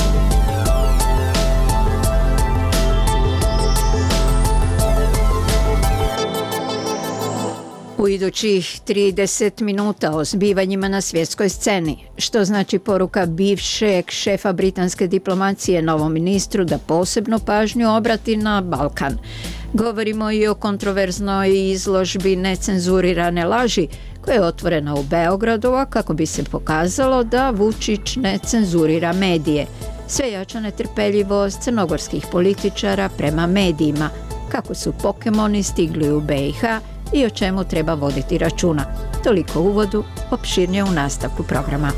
U idućih trideset minuta o zbivanjima na svjetskoj sceni, što znači poruka bivšeg šefa britanske diplomacije novom ministru da posebnu pažnju obrati na Balkan. Govorimo i o kontroverznoj izložbi necenzurirane laži koja je otvorena u Beogradu, a kako bi se pokazalo da Vučić ne cenzurira medije. Sve jača netrpeljivost crnogorskih političara prema medijima, kako su Pokemoni stigli u B i H i o čemu treba voditi računa. Toliko u uvodu, opširnije u nastavku programa.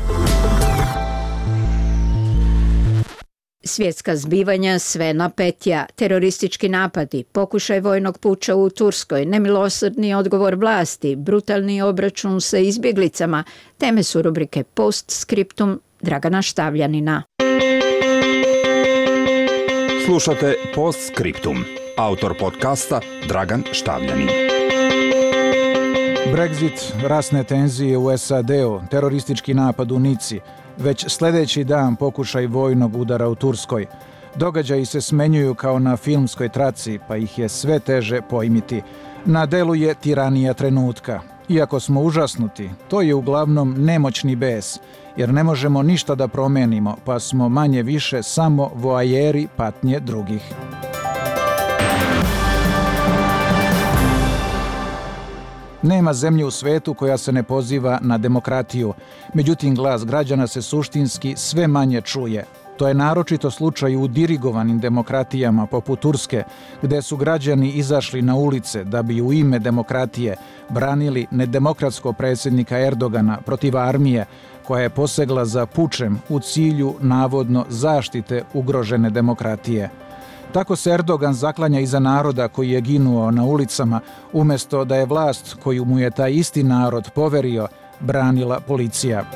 Svjetska zbivanja sve napetja, teroristički napadi, pokušaj vojnog puča u Turskoj, nemilosrdni odgovor vlasti, brutalni obračun sa izbjeglicama, teme su rubrike Postscriptum Dragana Štavljanina. Slušate Postscriptum. Autor podcasta Dragan Štavljanin. Brexit, rasne tenzije u S A D-u, teroristički napad u Nici, već sljedeći dan pokušaj vojnog udara u Turskoj. Događaji se smenjuju kao na filmskoj traci, pa ih je sve teže pojmiti. Na delu je tiranija trenutka. Iako smo užasnuti, to je uglavnom nemoćni bes, jer ne možemo ništa da promenimo, pa smo manje više samo voajeri patnje drugih. Nema zemlje u svetu koja se ne poziva na demokratiju, međutim glas građana se suštinski sve manje čuje. To je naročito slučaj u dirigovanim demokratijama poput Turske, gde su građani izašli na ulice da bi u ime demokratije branili nedemokratskog predsjednika Erdogana protiv armije koja je posegla za pučem u cilju navodno zaštite ugrožene demokratije. Tako se Erdogan zaklanja iza naroda koji je ginuo na ulicama, umjesto da je vlast koju mu je taj isti narod poverio branila policija.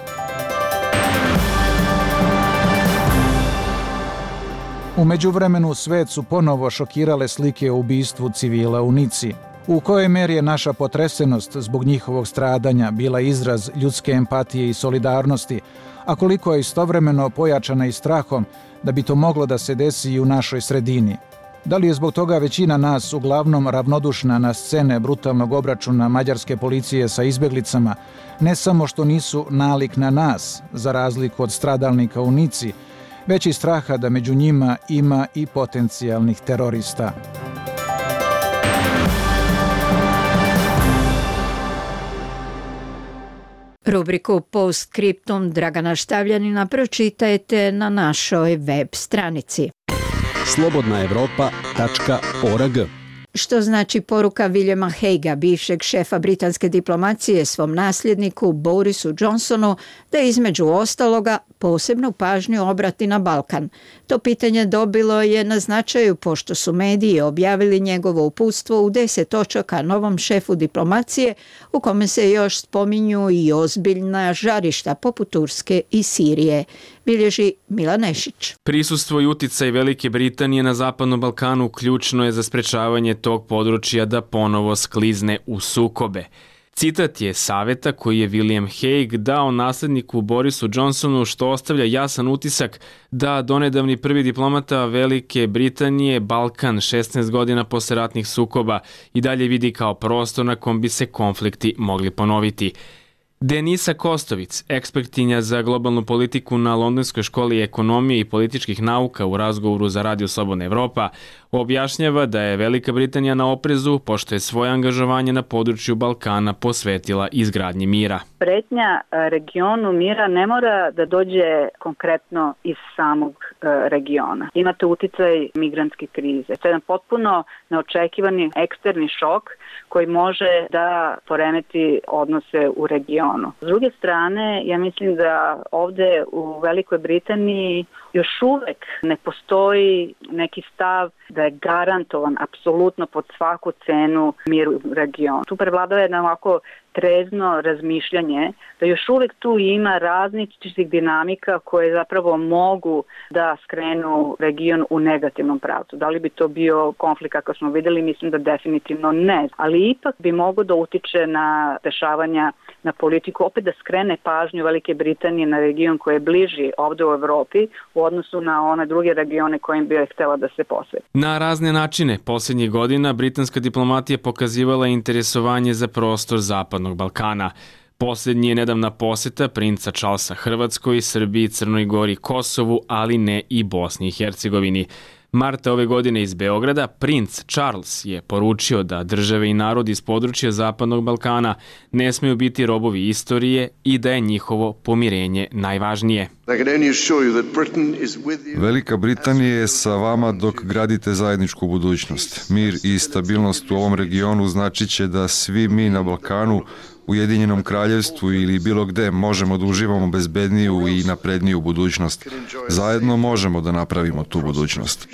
U međuvremenu svet su ponovo šokirale slike o ubistvu civila u Nici. U kojoj meri je naša potresenost zbog njihovog stradanja bila izraz ljudske empatije i solidarnosti, a koliko je istovremeno pojačana i strahom da bi to moglo da se desi i u našoj sredini. Da li je zbog toga većina nas uglavnom ravnodušna na scene brutalnog obračuna mađarske policije sa izbjeglicama, ne samo što nisu nalik na nas, za razliku od stradalnika u Nici, već i straha da među njima ima i potencijalnih terorista. Rubriku Postscriptum Dragana Štavljanina pročitajte na našoj web stranici slobodna evropa tačka org. Što znači poruka Williama Haguea, bivšeg šefa britanske diplomacije, svom nasljedniku Borisu Johnsonu da između ostaloga posebnu pažnju obrati na Balkan. To pitanje dobilo je na značaju pošto su mediji objavili njegovo uputstvo u deset točaka novom šefu diplomacije u kome se još spominju i ozbiljna žarišta poput Turske i Sirije, bilježi Milan Nešić. Prisustvo i uticaj Velike Britanije na Zapadnom Balkanu ključno je za sprečavanje tog područja da ponovo sklizne u sukobe. Citat je saveta koji je William Hague dao nasledniku Borisu Johnsonu, što ostavlja jasan utisak da donedavni prvi diplomata Velike Britanije Balkan šesnaest godina posle ratnih sukoba i dalje vidi kao prostor na kom bi se konflikti mogli ponoviti. Denisa Kostovic, ekspertinja za globalnu politiku na Londonskoj školi ekonomije i političkih nauka u razgovoru za Radio Slobodna Evropa, objašnjava da je Velika Britanija na oprezu pošto je svoje angažovanje na području Balkana posvetila izgradnji mira. Pretnja regionu mira ne mora da dođe konkretno iz samog regiona. Imate uticaj migrantske krize. To je jedan potpuno neočekivani eksterni šok koji može da poremeti odnose u regionu. S druge strane, ja mislim da ovde u Velikoj Britaniji još uvek ne postoji neki stav da je garantovan apsolutno pod svaku cenu mir u regionu. Tu prevladava jedna ovako trezno razmišljanje da još uvek tu ima različitih dinamika koje zapravo mogu da skrenu region u negativnom pravcu. Da li bi to bio konflikt kako smo videli? Mislim da definitivno ne. Ali ipak bi mogo da utiče na dešavanja na politiku, opet da skrene pažnju Velike Britanije na region koji je bliži ovde u Evropi u odnosu na one druge regione kojim bi je htela da se posveti. Na razne načine posljednjih godina britanska diplomatija pokazivala interesovanje za prostor Zapadnog Balkana. Posljednji je nedavna poseta princa Charlesa Hrvatskoj, Srbiji, Crnoj Gori, Kosovu, ali ne i Bosni i Hercegovini. Marta ove godine iz Beograda princ Charles je poručio da države i narodi iz područja Zapadnog Balkana ne smeju biti robovi istorije i da je njihovo pomirenje najvažnije. Velika Britanija je sa vama dok gradite zajedničku budućnost. Mir i stabilnost u ovom regionu značit će da svi mi na Balkanu, Ujedinjenom kraljevstvu ili bilo gde možemo da uživamo bezbedniju i napredniju budućnost. Zajedno možemo da napravimo tu budućnost.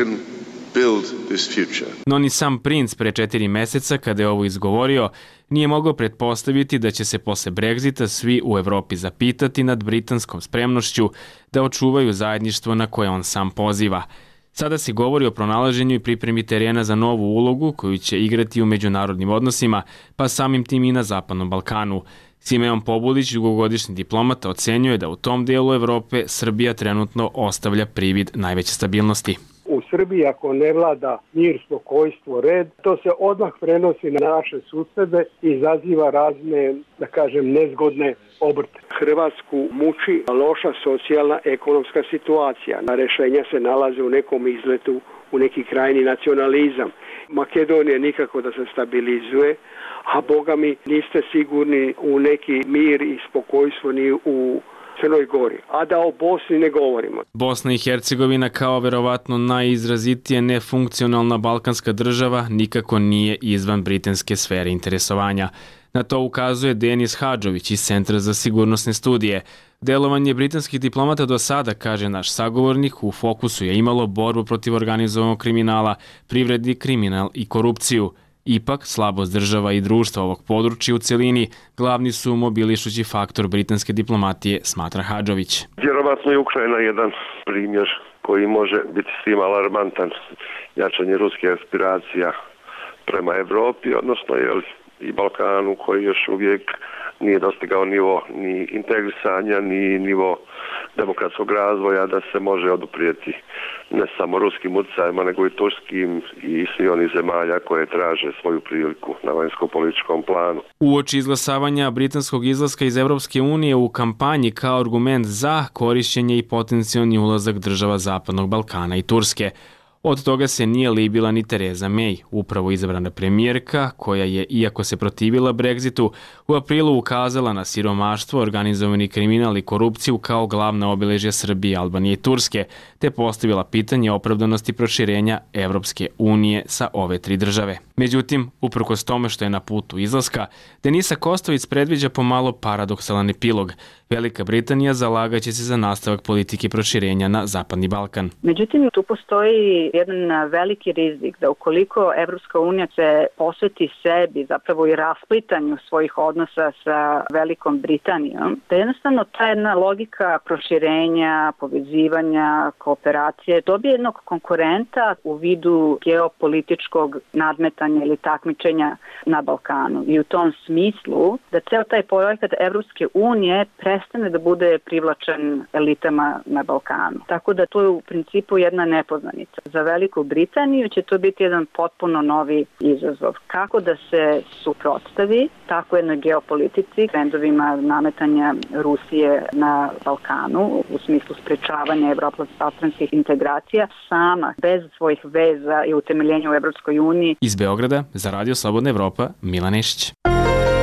No ni sam princ pre četiri meseca, kada je ovo izgovorio, nije mogao pretpostaviti da će se posle Brexita svi u Evropi zapitati nad britanskom spremnošću da očuvaju zajedništvo na koje on sam poziva. Sada se govori o pronalaženju i pripremi terena za novu ulogu koju će igrati u međunarodnim odnosima, pa samim tim i na Zapadnom Balkanu. Simeon Pobulić, dugogodišnji diplomata, ocenjuje da u tom delu Evrope Srbija trenutno ostavlja privid najveće stabilnosti. U Srbiji ako ne vlada mir, spokojstvo, red, to se odmah prenosi na naše susede i izaziva razne, da kažem, nezgodne obrte. Hrvatsku muči loša socijalna ekonomska situacija. Rešenja se nalaze u nekom izletu, u neki krajni nacionalizam. Makedonija nikako da se stabilizuje, a boga mi niste sigurni u neki mir i spokojstvo ni u Crnoj Gori, a da o Bosni ne govorimo. Bosna i Hercegovina kao verovatno najizrazitije nefunkcionalna balkanska država nikako nije izvan britanske sfere interesovanja. Na to ukazuje Denis Hadžović iz Centra za sigurnosne studije. Delovanje britanskih diplomata do sada, kaže naš sagovornik, u fokusu je imalo borbu protiv organizovanog kriminala, privredni kriminal i korupciju. Ipak, slabost država i društva ovog područja u celini glavni su mobilišući faktor britanske diplomatije, smatra Hadžović. Vjerovatno je Ukrajina jedan primjer koji može biti svima alarmantan, jačanje ruskih aspiracija prema Evropi, odnosno jel, i Balkanu koji još uvijek nije dostigao nivo ni integrisanja, ni nivo demokratskog razvoja da se može oduprijeti ne samo ruskim utjecajima, nego i turskim i svi onih zemalja koje traže svoju priliku na vanjsko-političkom planu. Uoči izglasavanja britanskog izlaska iz Evropske unije u kampanji kao argument za korišćenje i potencijalni ulazak država Zapadnog Balkana i Turske. Od toga se nije libila ni Theresa May, upravo izabrana premijerka, koja je, iako se protivila Brexitu, u aprilu ukazala na siromaštvo, organizovani kriminal i korupciju kao glavna obeležja Srbije, Albanije i Turske, te postavila pitanje opravdanosti proširenja Evropske unije sa ove tri države. Međutim, uprkos tome što je na putu izlaska, Denisa Kostović predviđa pomalo paradoksalan epilog. Velika Britanija zalagaće se za nastavak politike proširenja na Zapadni Balkan. Međutim, tu postoji jedan veliki rizik da ukoliko Evropska unija se posveti sebi, zapravo i rasplitanju svojih odnosa sa Velikom Britanijom, da jednostavno ta jedna logika proširenja, povezivanja, kooperacije dobije jednog konkurenta u vidu geopolitičkog nadmetanja ili takmičenja na Balkanu. I u tom smislu da ceo taj projekat Evropske unije prestane da bude privlačen elitama na Balkanu. Tako da to je u principu jedna nepoznanica. Za Veliku Britaniju će to biti jedan potpuno novi izazov. Kako da se suprotstavi tako jednoj geopolitici, trendovima nametanja Rusije na Balkanu u smislu sprečavanja evropsko-balkanskih integracija sama, bez svojih veza i utemeljenja u Evropskoj uniji. Iz Beograda za Radio Slobodna Evropa, Milan Nešić.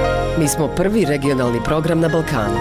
Mi smo prvi regionalni program na Balkanu.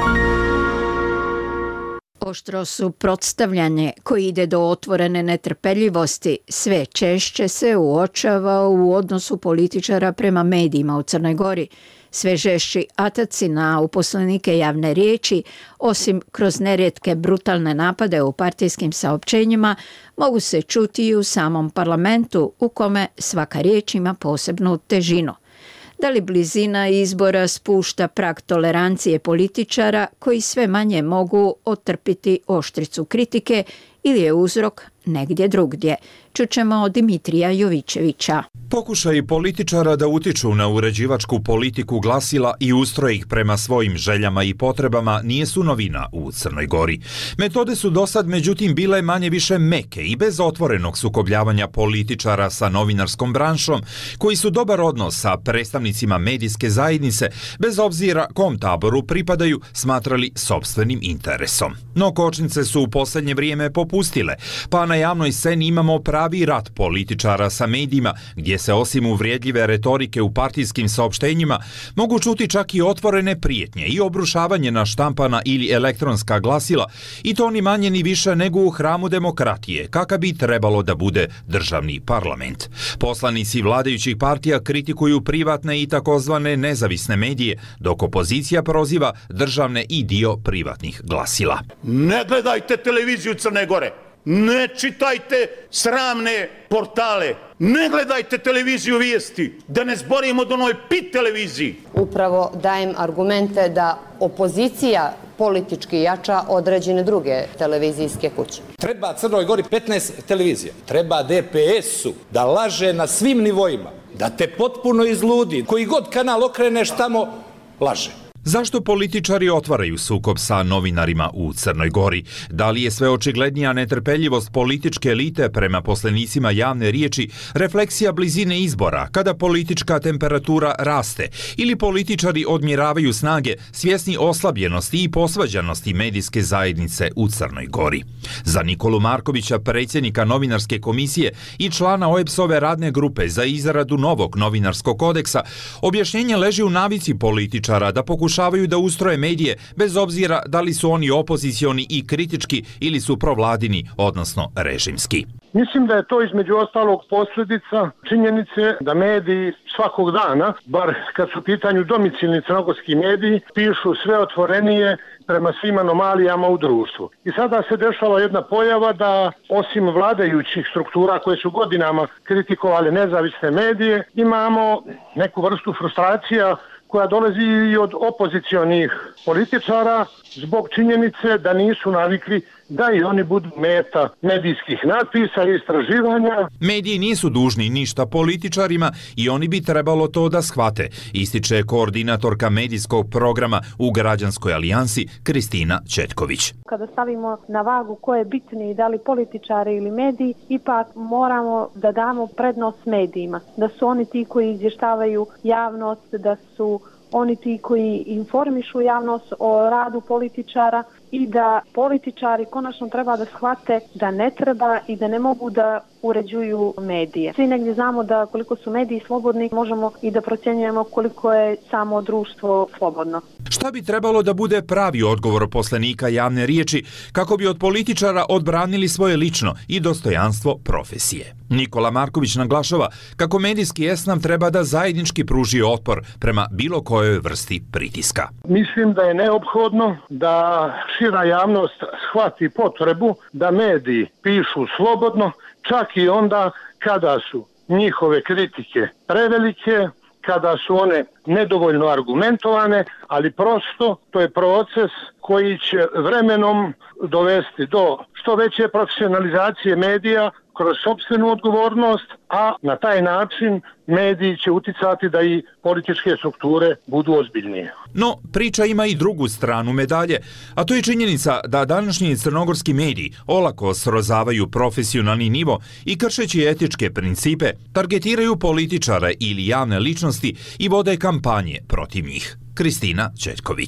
Oštro suprotstavljanje koji ide do otvorene netrpeljivosti sve češće se uočava u odnosu političara prema medijima u Crnoj Gori. Sve žešći ataci na uposlenike javne riječi, osim kroz nerijetke brutalne napade u partijskim saopćenjima, mogu se čuti i u samom parlamentu u kome svaka riječ ima posebnu težinu. Da li blizina izbora spušta prag tolerancije političara koji sve manje mogu otrpiti oštricu kritike ili je uzrok negdje drugdje? Čućemo od Dimitrija Jovićevića. Pokušaji političara da utiču na uređivačku politiku glasila i ustroje ih prema svojim željama i potrebama nije su novina u Crnoj Gori. Metode su dosad međutim bile manje više meke i bez otvorenog sukobljavanja političara sa novinarskom branšom, koji su dobar odnos sa predstavnicima medijske zajednice, bez obzira kom taboru pripadaju, smatrali sopstvenim interesom. No kočnice su u posljednje vrijeme popustile, pa na javnoj sceni imamo pravi rat političara sa medijima, gdje se osim uvrijedljive retorike u partijskim saopštenjima mogu čuti čak i otvorene prijetnje i obrušavanje na štampana ili elektronska glasila, i to ni manje ni više nego u hramu demokratije, kakav bi trebalo da bude državni parlament. Poslanici vladajućih partija kritikuju privatne i takozvane nezavisne medije, dok opozicija proziva državne i dio privatnih glasila. Ne gledajte televiziju Crne Gore, ne čitajte sramne portale, ne gledajte televiziju vijesti, da ne zborimo do onoj pit televiziji. Upravo dajem argumente da opozicija politički jača određene druge televizijske kuće. Treba Crnoj Gori petnaest televizija, treba D P S-u da laže na svim nivoima, da te potpuno izludi, koji god kanal okreneš tamo laže. Zašto političari otvaraju sukob sa novinarima u Crnoj Gori? Da li je sve očiglednija netrpeljivost političke elite prema poslenicima javne riječi refleksija blizine izbora, kada politička temperatura raste, ili političari odmjeravaju snage svjesni oslabljenosti i posvađanosti medijske zajednice u Crnoj Gori? Za Nikolu Markovića, predsjednika novinarske komisije i člana O E B S-ove radne grupe za izradu novog novinarskog kodeksa, objašnjenje leži u navici političara da pokušavaju pokušavaju da ustroje medije bez obzira da li su oni opozicioni i kritički ili su provladini, odnosno režimski. Mislim da je to između ostalog posljedica činjenice da mediji svakog dana, bar kad su u pitanju domicilni crnogorski mediji, pišu sve otvorenije prema svim anomalijama u društvu. I sada se dešava jedna pojava da osim vladajućih struktura koje su godinama kritikovali nezavisne medije, imamo neku vrstu frustracija koja dolazi i od opozicionih političara zbog činjenice da nisu navikli da i oni budu meta medijskih natpisa i istraživanja. Mediji nisu dužni ništa političarima i oni bi trebalo to da shvate, ističe koordinatorka medijskog programa u Građanskoj alijansi Kristina Četković. Kada stavimo na vagu ko je bitniji, da li političari ili mediji, ipak moramo da damo prednost medijima, da su oni ti koji izvještavaju javnost, da su oni ti koji informišu javnost o radu političara i da političari konačno treba da shvate da ne treba i da ne mogu da uređuju medije. Svi negdje znamo da koliko su mediji slobodni, možemo i da procjenjujemo koliko je samo društvo slobodno. Šta bi trebalo da bude pravi odgovor poslenika javne riječi kako bi od političara odbranili svoje lično i dostojanstvo profesije? Nikola Marković naglašava kako medijski esnaf treba da zajednički pruži otpor prema bilo kojoj vrsti pritiska. Mislim da je neophodno da šira javnost shvati potrebu da mediji pišu slobodno, čak i onda kada su njihove kritike prevelike, kada su one nedovoljno argumentovane, ali prosto to je proces koji će vremenom dovesti do što veće profesionalizacije medija kroz sopstvenu odgovornost, a na taj način mediji će uticati da i političke strukture budu ozbiljnije. No, priča ima i drugu stranu medalje, a to je činjenica da današnji crnogorski mediji olako srozavaju profesionalni nivo i kršeći etičke principe, targetiraju političare ili javne ličnosti i vode kampanje protiv njih. Kristina Četković.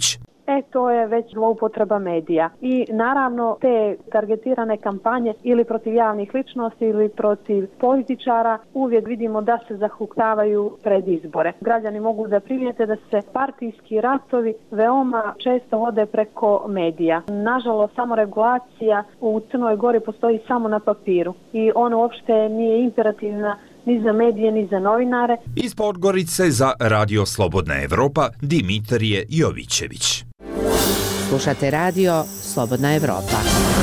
e to je već zloupotreba medija. I naravno te targetirane kampanje ili protiv javnih ličnosti ili protiv političara uvijek vidimo da se zahuktavaju pred izbore. Građani mogu da primijete da se partijski ratovi veoma često vode preko medija. Nažalost, samoregulacija u Crnoj Gori postoji samo na papiru i ona uopšte nije imperativna ni za medije, ni za novinare. Iz Podgorice za Radio Slobodna Evropa Dimitrije Jovićević. Slušate radio Slobodna Evropa.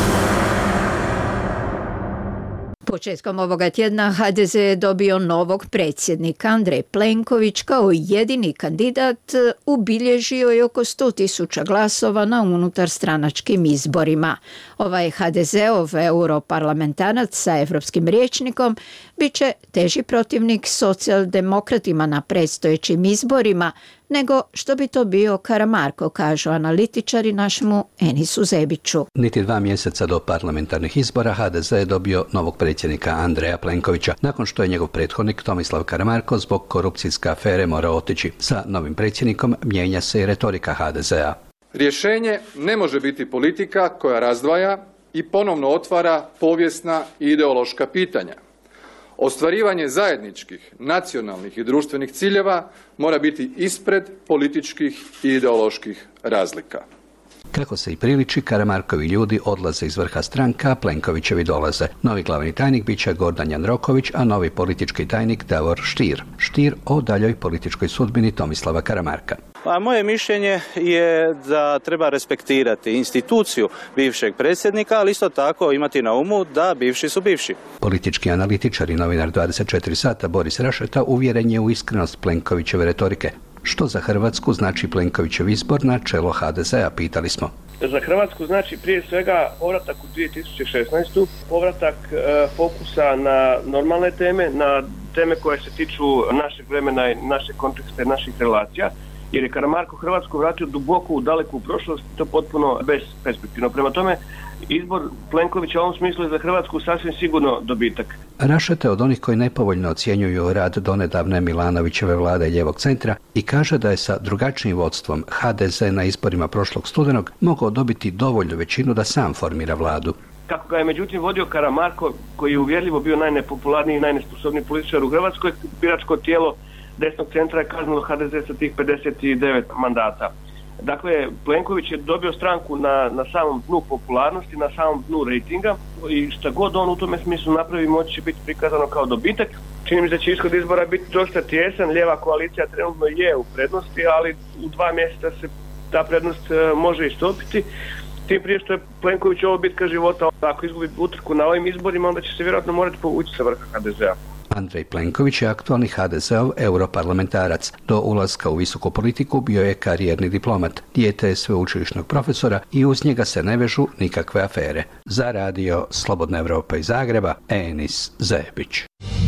Početkom ovoga tjedna ha de ze je dobio novog predsjednika. Andrej Plenković kao jedini kandidat ubilježio je oko sto tisuća glasova na unutarstranačkim izborima. Ovaj ha de zeov europarlamentarac sa evropskim rječnikom bit će teži protivnik socijaldemokratima na predstojećim izborima nego što bi to bio Karamarko, kažu analitičari našemu Enisu Zebiću. Niti dva mjeseca do parlamentarnih izbora ha de ze je dobio novog predsjednika Andreja Plenkovića, nakon što je njegov prethodnik Tomislav Karamarko zbog korupcijske afere morao otići. Sa novim predsjednikom mijenja se i retorika ha de zea. Rješenje ne može biti politika koja razdvaja i ponovno otvara povijesna i ideološka pitanja. Ostvarivanje zajedničkih, nacionalnih i društvenih ciljeva mora biti ispred političkih i ideoloških razlika. Kako se i priliči, Karamarkovi ljudi odlaze iz vrha stranka, a Plenkovićevi dolaze. Novi glavni tajnik bit će Gordan Jandroković, a novi politički tajnik Davor Stier. Stier o daljoj političkoj sudbini Tomislava Karamarka. Pa moje mišljenje je da treba respektirati instituciju bivšeg predsjednika, ali isto tako imati na umu da bivši su bivši. Politički analitičar i novinar dvadeset četiri sata Boris Rašeta uvjeren je u iskrenost Plenkovićeve retorike. Što za Hrvatsku znači Plenkovićev izbor na čelo ha de zea, pitali smo. Za Hrvatsku znači prije svega povratak u dvije tisuće šesnaestu. povratak e, fokusa na normalne teme, na teme koje se tiču našeg vremena i našeg konteksta i naših relacija, jer je Karamarko Hrvatsku vratio duboko u daleku prošlost, to potpuno besperspektivno. Prema tome, izbor Plenkovića u ovom smislu je za Hrvatsku sasvim sigurno dobitak. Rašete od onih koji nepovoljno ocjenjuju rad donedavne Milanovićeve vlade i lijevog centra i kaže da je sa drugačijim vodstvom ha de ze na izborima prošlog studenog mogao dobiti dovoljnu većinu da sam formira vladu. Kako ga je međutim vodio Karamarko, koji je uvjerljivo bio najnepopularniji i najnesposobniji političar u Hrvatskoj, biračko tijelo desnog centra je kaznilo ha de ze sa tih pedeset devet mandata. Dakle, Plenković je dobio stranku na, na samom dnu popularnosti, na samom dnu rejtinga i šta god on u tome smislu napravi moći će biti prikazano kao dobitak. Čini mi se da će ishod izbora biti dosta tjesan, lijeva koalicija trenutno je u prednosti, ali u dva mjeseca se ta prednost može istopiti. Tim prije što je Plenković ovo bitka života, ako izgubi utrku na ovim izborima, onda će se vjerojatno morati povući sa vrha ha de zea. Andrej Plenković je aktualni ha de zeov europarlamentarac. Do ulaska u visoku politiku bio je karijerni diplomat, dijete je sveučilišnog profesora i uz njega se ne vežu nikakve afere. Za radio Slobodna Evropa iz Zagreba, Enis Zebić.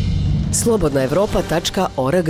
slobodna evropa tačka org.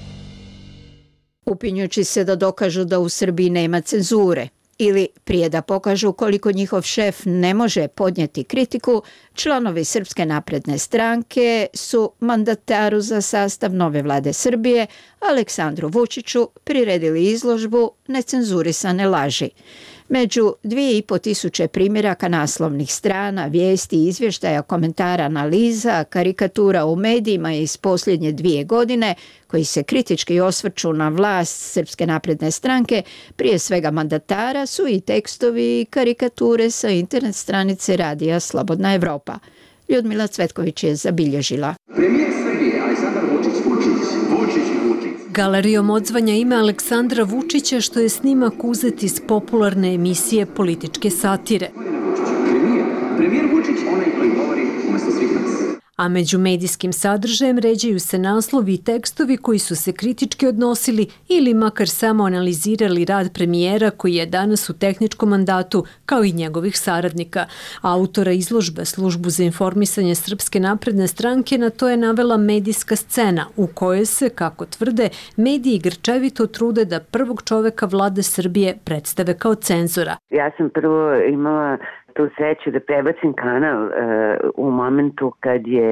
Upinjući se da dokažu da u Srbiji nema cenzure ili prije da pokažu koliko njihov šef ne može podnijeti kritiku, članovi Srpske napredne stranke su mandataru za sastav nove vlade Srbije, Aleksandru Vučiću, priredili izložbu Necenzurisane laži. Među dvije i po tisuće primjeraka naslovnih strana, vijesti, izvještaja, komentara, analiza, karikatura u medijima iz posljednje dvije godine, koji se kritički osvrću na vlast Srpske napredne stranke, prije svega mandatara, su i tekstovi i karikature sa internet stranice radija Slobodna Evropa. Ljudmila Cvetković je zabilježila. Premijer Srbije Aleksandar Vučić, Vučić, Vučić i Vučić. Galerijom odzvanja ime Aleksandra Vučića, što je snimak uzet iz popularne emisije političke satire. Premijer, premijer Vučić, onaj koji govori umjesto svih nas. A među medijskim sadržajem ređaju se naslovi i tekstovi koji su se kritički odnosili ili makar samo analizirali rad premijera koji je danas u tehničkom mandatu, kao i njegovih saradnika. Autora izložbe Službu za informisanje Srpske napredne stranke na to je navela medijska scena u kojoj se, kako tvrde, mediji grčevito trude da prvog čoveka vlade Srbije predstave kao cenzora. Ja sam prvo imala tu sreću da prebacim kanal uh, u momentu kad je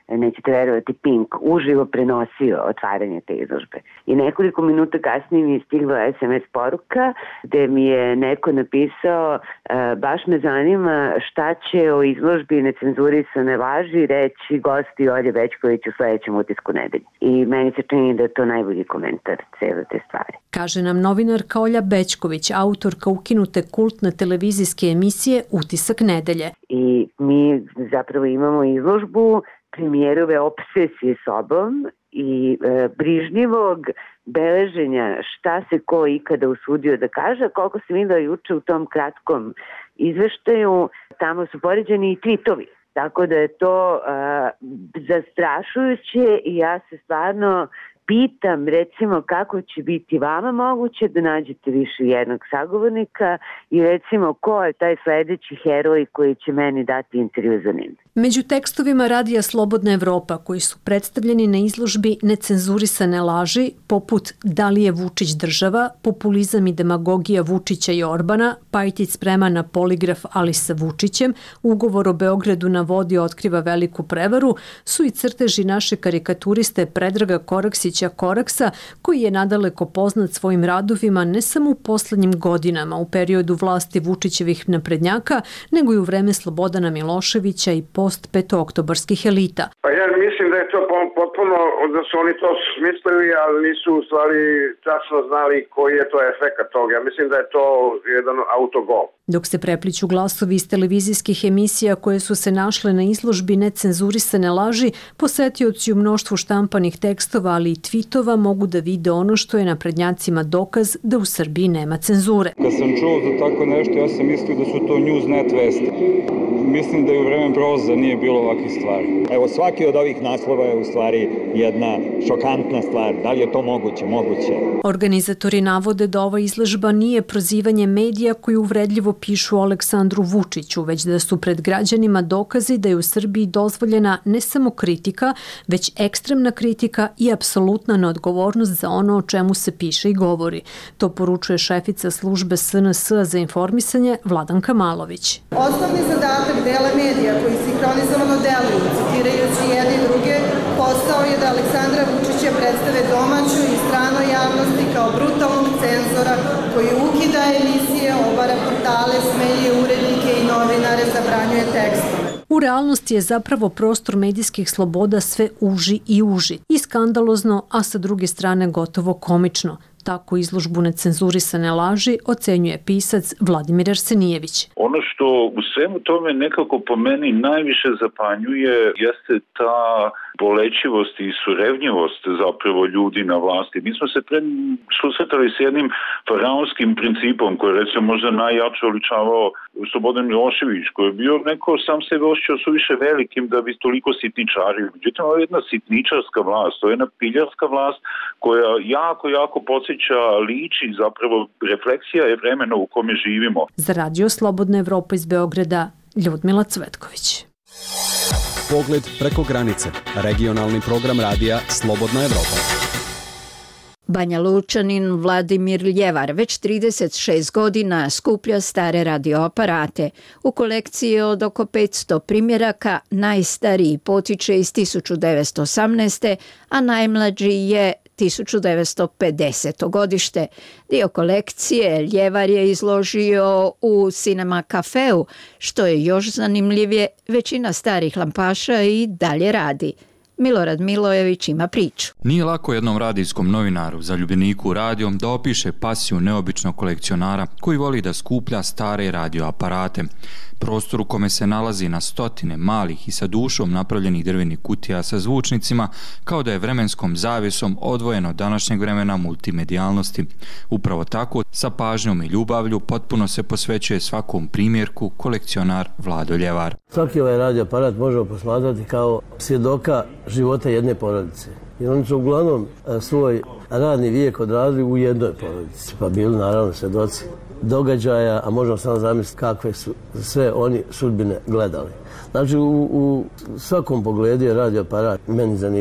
nećete verovati, Pink uživo prenosio otvaranje te izložbe. I nekoliko minuta kasnije mi je stigla es em es poruka gde mi je neko napisao baš me zanima šta će o izložbi Necenzurisane laži reći gosti Olje Bećković u sledećem utisku nedelje. I meni se čini da je to najbolji komentar cele te stvari. Kaže nam novinarka Olja Bećković, autorka ukinute kultne televizijske emisije Utisak nedelje. I mi zapravo imamo izložbu premijerove obsesije sobom i e, brižljivog beleženja šta se ko ikada usudio da kaže. Koliko sam videla juče u tom kratkom izveštaju, tamo su poređeni i tvitovi. Tako da je to a, zastrašujuće i ja se stvarno pitam recimo kako će biti vama moguće da nađete više jednog sagovornika i recimo ko je taj sledeći heroj koji će meni dati intervju za njim. Među tekstovima Radija Slobodna Evropa koji su predstavljeni na izložbi Necenzurisane laži poput Da li je Vučić država, populizam i demagogija Vučića i Orbana, Pajtić sprema na poligraf ali sa Vučićem, ugovor o Beogradu na vodi otkriva veliku prevaru, su i crteži naše karikaturiste Predraga Koraksića Koraksa, koji je nadaleko poznat svojim radovima ne samo u poslednjim godinama u periodu vlasti Vučićevih naprednjaka, nego i u vreme Slobodana Miloševića i post-petooktobarskih elita. Pa ja mislim da je to potpuno, da su oni to smislili, ali nisu u stvari tačno znali koji je to efekat toga. Ja mislim da je to jedan autogol. Dok se prepliću glasovi iz televizijskih emisija koje su se našle na izložbi Necenzurisane laži, posetioci u mnoštvu štampanih tekstova, ali i tvitova mogu da vide ono što je naprednjacima dokaz da u Srbiji nema cenzure. Kad sam čuo za tako nešto, ja sam mislio da su to Newsnet vesti. Mislim da je u vreme Broza nije bilo ovakvih stvari. Evo, svaki od ovih naslova je u stvari jedna šokantna stvar. Da li je to moguće? Moguće. Organizatori navode da ova izložba nije prozivanje medija koji uvredljivo pišu o Aleksandru Vučiću, već da su pred građanima dokazi da je u Srbiji dozvoljena ne samo kritika, već ekstremna kritika i apsolutna neodgovornost za ono o čemu se piše i govori. To poručuje šefica službe es en es za informisanje Vladanka Malović. Osnovni zadatak dela medija koji sinhronizovano deluju, citirajući jedne i druge, postao je da Aleksandra Vučića predstave domaću i stranoj javnosti kao brutalnog cenzora koji ukida emisije, obara portale, smenjuje urednike i novinare, zabranjuje tekstove. U realnosti je zapravo prostor medijskih sloboda sve uži i uži. I skandalozno, a sa druge strane gotovo komično. Tako izložbu Necenzurisane laži ocenjuje pisac Vladimir Arsenijević. Ono što u svemu tome nekako po meni najviše zapanjuje jeste ta bolećivost i surevnjivost zapravo ljudi na vlasti. Mi smo se pre susretali s jednim faraonskim principom koji je recimo možda najjače oličavao Slobodan Milošević, koji je bio neko sam sebe osjećao suviše velikim da bi toliko sitničario. Međutim, ovo je jedna sitničarska vlast, to je jedna piljarska vlast koja jako, jako podsjeća, liči, zapravo refleksija je vremena u kome živimo. Za Radio Slobodna Evropa iz Beograda, Ljudmila Cvetković. Pogled preko granice. Regionalni program radija Slobodna Evropa. Banja Lučanin Vladimir Ljevar već trideset šest godina skuplja stare radioaparate. U kolekciji od oko petsto primjeraka najstariji potiče iz tisuću devetsto osamnaeste. a najmlađi je tisuću devetsto pedesete. godište. Dio kolekcije Ljevar je izložio u Cinema Cafeu, što je još zanimljivije, većina starih lampaša i dalje radi. Milorad Milojević ima priču. Nije lako jednom radijskom novinaru, zaljubljeniku radijom, da opiše pasiju neobičnog kolekcionara koji voli da skuplja stare radioaparate. Prostor u kome se nalazi na stotine malih i sa dušom napravljenih drvenih kutija sa zvučnicima, kao da je vremenskom zavjesom odvojeno od današnjeg vremena multimedijalnosti. Upravo tako, sa pažnjom i ljubavlju, potpuno se posvećuje svakom primjerku kolekcionar Vlado Ljevar. Svaki ovaj radioaparat možemo posmatrati kao svjedoka života jedne porodice. I oni su uglavnom svoj radni vijek odradili u jednoj porodici, pa bili naravno svjedoci događaja, a možemo samo zamisliti kakve su sve oni sudbine gledali. Znači, u, u svakom pogledu je radioaparat meni zanimljiv.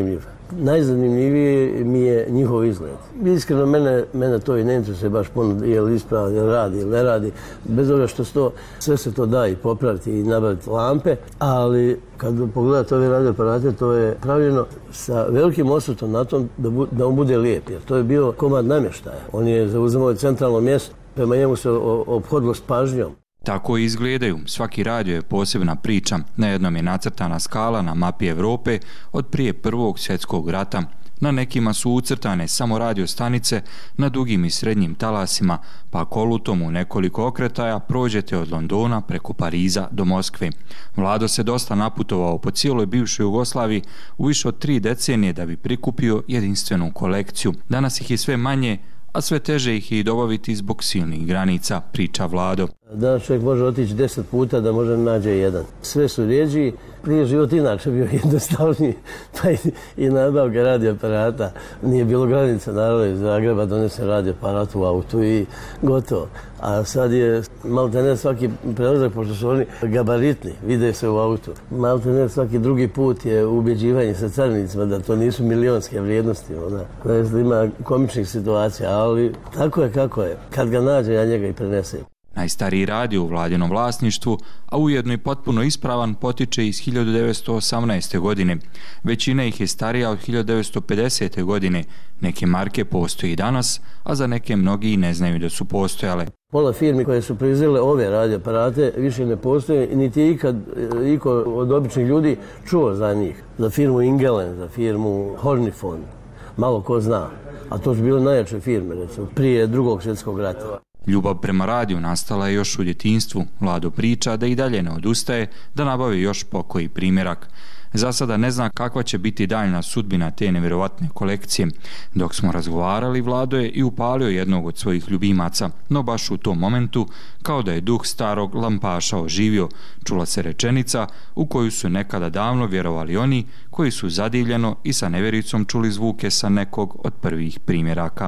Najzanimljivije mi je njihov izgled. Iskreno, mene, mene to i ne interesuje baš puno, je li ispravo, je li radi ili ne radi. Bez obzira što sto, sve se to da i popraviti i nabaviti lampe, ali kad pogledate ove radioaparate, to je pravljeno sa velikim osvrtom na tom da, bu, da on bude lijep, jer to je bio komad namještaja. On je zauzimao centralno mjesto, prema njemu se ophodilo s pažnjom. Tako izgledaju. Svaki radio je posebna priča. Na jednom je nacrtana skala na mapi Evrope od prije Prvog svjetskog rata. Na nekima su ucrtane samo radio stanice na dugim i srednjim talasima, pa kolutom u nekoliko okretaja prođete od Londona preko Pariza do Moskve. Vlado se dosta naputovao po cijeloj bivšoj Jugoslaviji u više od tri decenije da bi prikupio jedinstvenu kolekciju. Danas ih je sve manje, a sve teže ih je i dobaviti zbog silnih granica, priča Vlado. Danas čovjek može otići deset puta da može nađe jedan. Sve su rijeđi, prije život inače bio jednostavniji, pa i, i nabavka radioaparata. Nije bilo granica, naravno iz Zagreba donese radioaparat u autu i gotovo. A sad je malte ne svaki prelazak, pošto su oni gabaritni, vide se u autu. Malte ne svaki drugi put je ubjeđivanje sa carinicima da to nisu milionske vrijednosti. Ona. Znači, ima komičnih situacija, ali tako je kako je. Kad ga nađe, ja njega i prenesem. Najstariji radio u vladinom vlasništvu, a ujedno i potpuno ispravan, potiče iz hiljadu devetsto osamnaeste. godine. Većina ih je starija od hiljadu devetsto pedesete. godine. Neke marke postoji i danas, a za neke mnogi i ne znaju da su postojale. Pola firmi koje su proizvele ove radioaparate više ne postoje, niti je ikad iko od običnih ljudi čuo za njih. Za firmu Ingelen, za firmu Hornifon, malo ko zna. A to su bile najjače firme, recimo, prije Drugog svjetskog rata. Ljubav prema radiju nastala je još u djetinjstvu. Vlado priča da i dalje ne odustaje, da nabavi još pokoji primjerak. Za sada ne zna kakva će biti daljna sudbina te nevjerovatne kolekcije. Dok smo razgovarali, Vlado je i upalio jednog od svojih ljubimaca, no baš u tom momentu, kao da je duh starog lampaša oživio, čula se rečenica u koju su nekada davno vjerovali oni koji su zadivljeno i sa nevjericom čuli zvuke sa nekog od prvih primjeraka.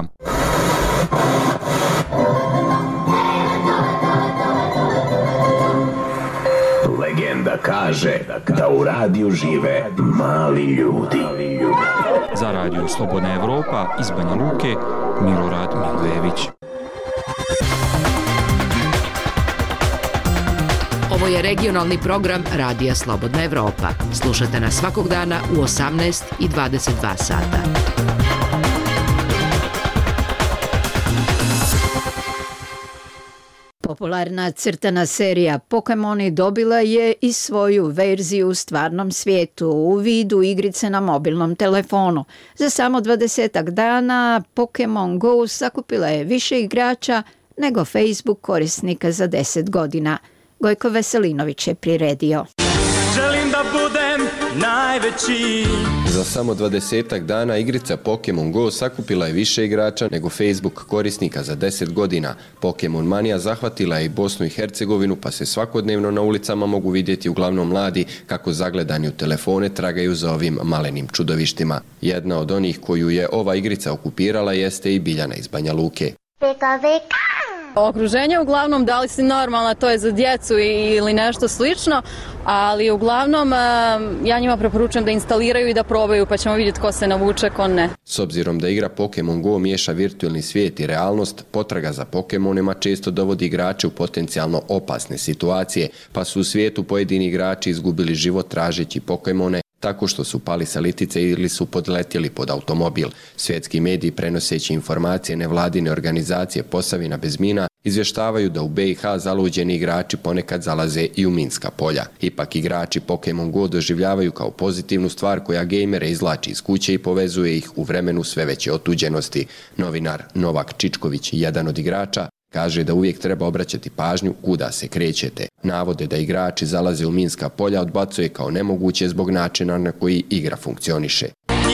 Legenda kaže da u radiju žive mali ljudi. Za radio Slobodna Evropa iz Banja Luke, Milorad Milojević. Ovo je regionalni program Radija Slobodna Evropa. Slušajte nas svakog dana u osamnaest i dvadeset dva sata. Popularna crtana serija Pokemoni dobila je i svoju verziju u stvarnom svijetu u vidu igrice na mobilnom telefonu. Za samo dvadesetak dana Pokemon Go sakupila je više igrača nego Facebook korisnika za deset godina. Gojko Veselinović je priredio. Želim da budem najveći. Za samo dvadesetak dana igrica Pokemon Go sakupila je više igrača nego Facebook korisnika za deset godina. Pokemon manija zahvatila je i Bosnu i Hercegovinu, pa se svakodnevno na ulicama mogu vidjeti uglavnom mladi kako zagledani u telefone tragaju za ovim malenim čudovištima. Jedna od onih koju je ova igrica okupirala jeste i Biljana iz Banja Luke. Pika, pika. Okruženje uglavnom da li si normalna, to je za djecu ili nešto slično, ali uglavnom ja njima preporučujem da instaliraju i da probaju, pa ćemo vidjeti ko se navuče, ko ne. S obzirom da igra Pokemon Go miješa virtualni svijet i realnost, potraga za Pokemonima često dovodi igrače u potencijalno opasne situacije, pa su u svijetu pojedini igrači izgubili život tražeći Pokemone tako što su pali sa litice ili su podletjeli pod automobil. Svjetski mediji prenoseći informacije nevladine organizacije Posavina bez mina izvještavaju da u B i H zaluđeni igrači ponekad zalaze i u minska polja. Ipak igrači Pokemon Go doživljavaju kao pozitivnu stvar koja gejmere izvlači iz kuće i povezuje ih u vremenu sve veće otuđenosti. Novinar Novak Čičković, jedan od igrača, kaže da uvijek treba obraćati pažnju kuda se krećete. Navode da igrači zalaze u minska polja odbacuje kao nemoguće zbog načina na koji igra funkcioniše.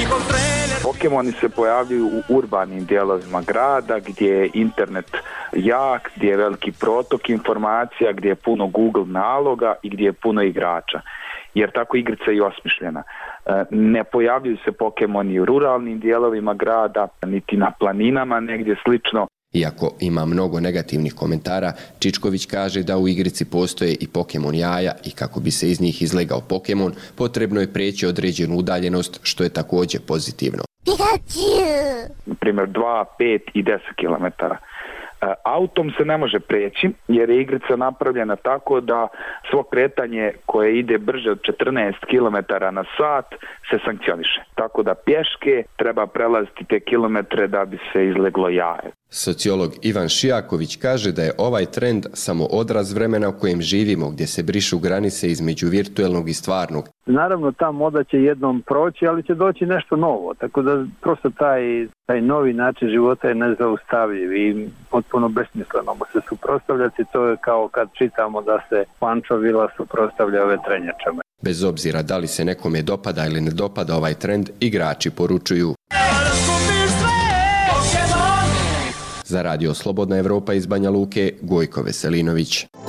Pokemoni se pojavljuju u urbanim dijelovima grada gdje je internet jak, gdje je veliki protok informacija, gdje je puno Google naloga i gdje je puno igrača. Jer tako igrica je i osmišljena. Ne pojavljuju se Pokemoni u ruralnim dijelovima grada, niti na planinama negdje slično. Iako ima mnogo negativnih komentara, Čičković kaže da u igrici postoje i Pokemon jaja i kako bi se iz njih izlegao Pokemon, potrebno je preći određenu udaljenost, što je također pozitivno. Na primjer dva, pet i deset kilometara. Autom se ne može preći jer je igrica napravljena tako da svo kretanje koje ide brže od četrnaest kilometara na sat se sankcioniše. Tako da pješke treba prelaziti te kilometre da bi se izleglo jaje. Sociolog Ivan Šijaković kaže da je ovaj trend samo odraz vremena u kojem živimo, gdje se brišu granice između virtuelnog i stvarnog. Naravno, ta moda će jednom proći, ali će doći nešto novo, tako da prosto taj, taj novi način života je nezaustavljiv i potpuno besmisleno mu se suprotstavljati. To je kao kad čitamo da se Pančo Vila suprotstavlja vetrenjačama. Bez obzira da li se nekome dopada ili ne dopada ovaj trend, igrači poručuju. Za Radio Slobodna Evropa iz Banja Luke, Gojko Veselinović.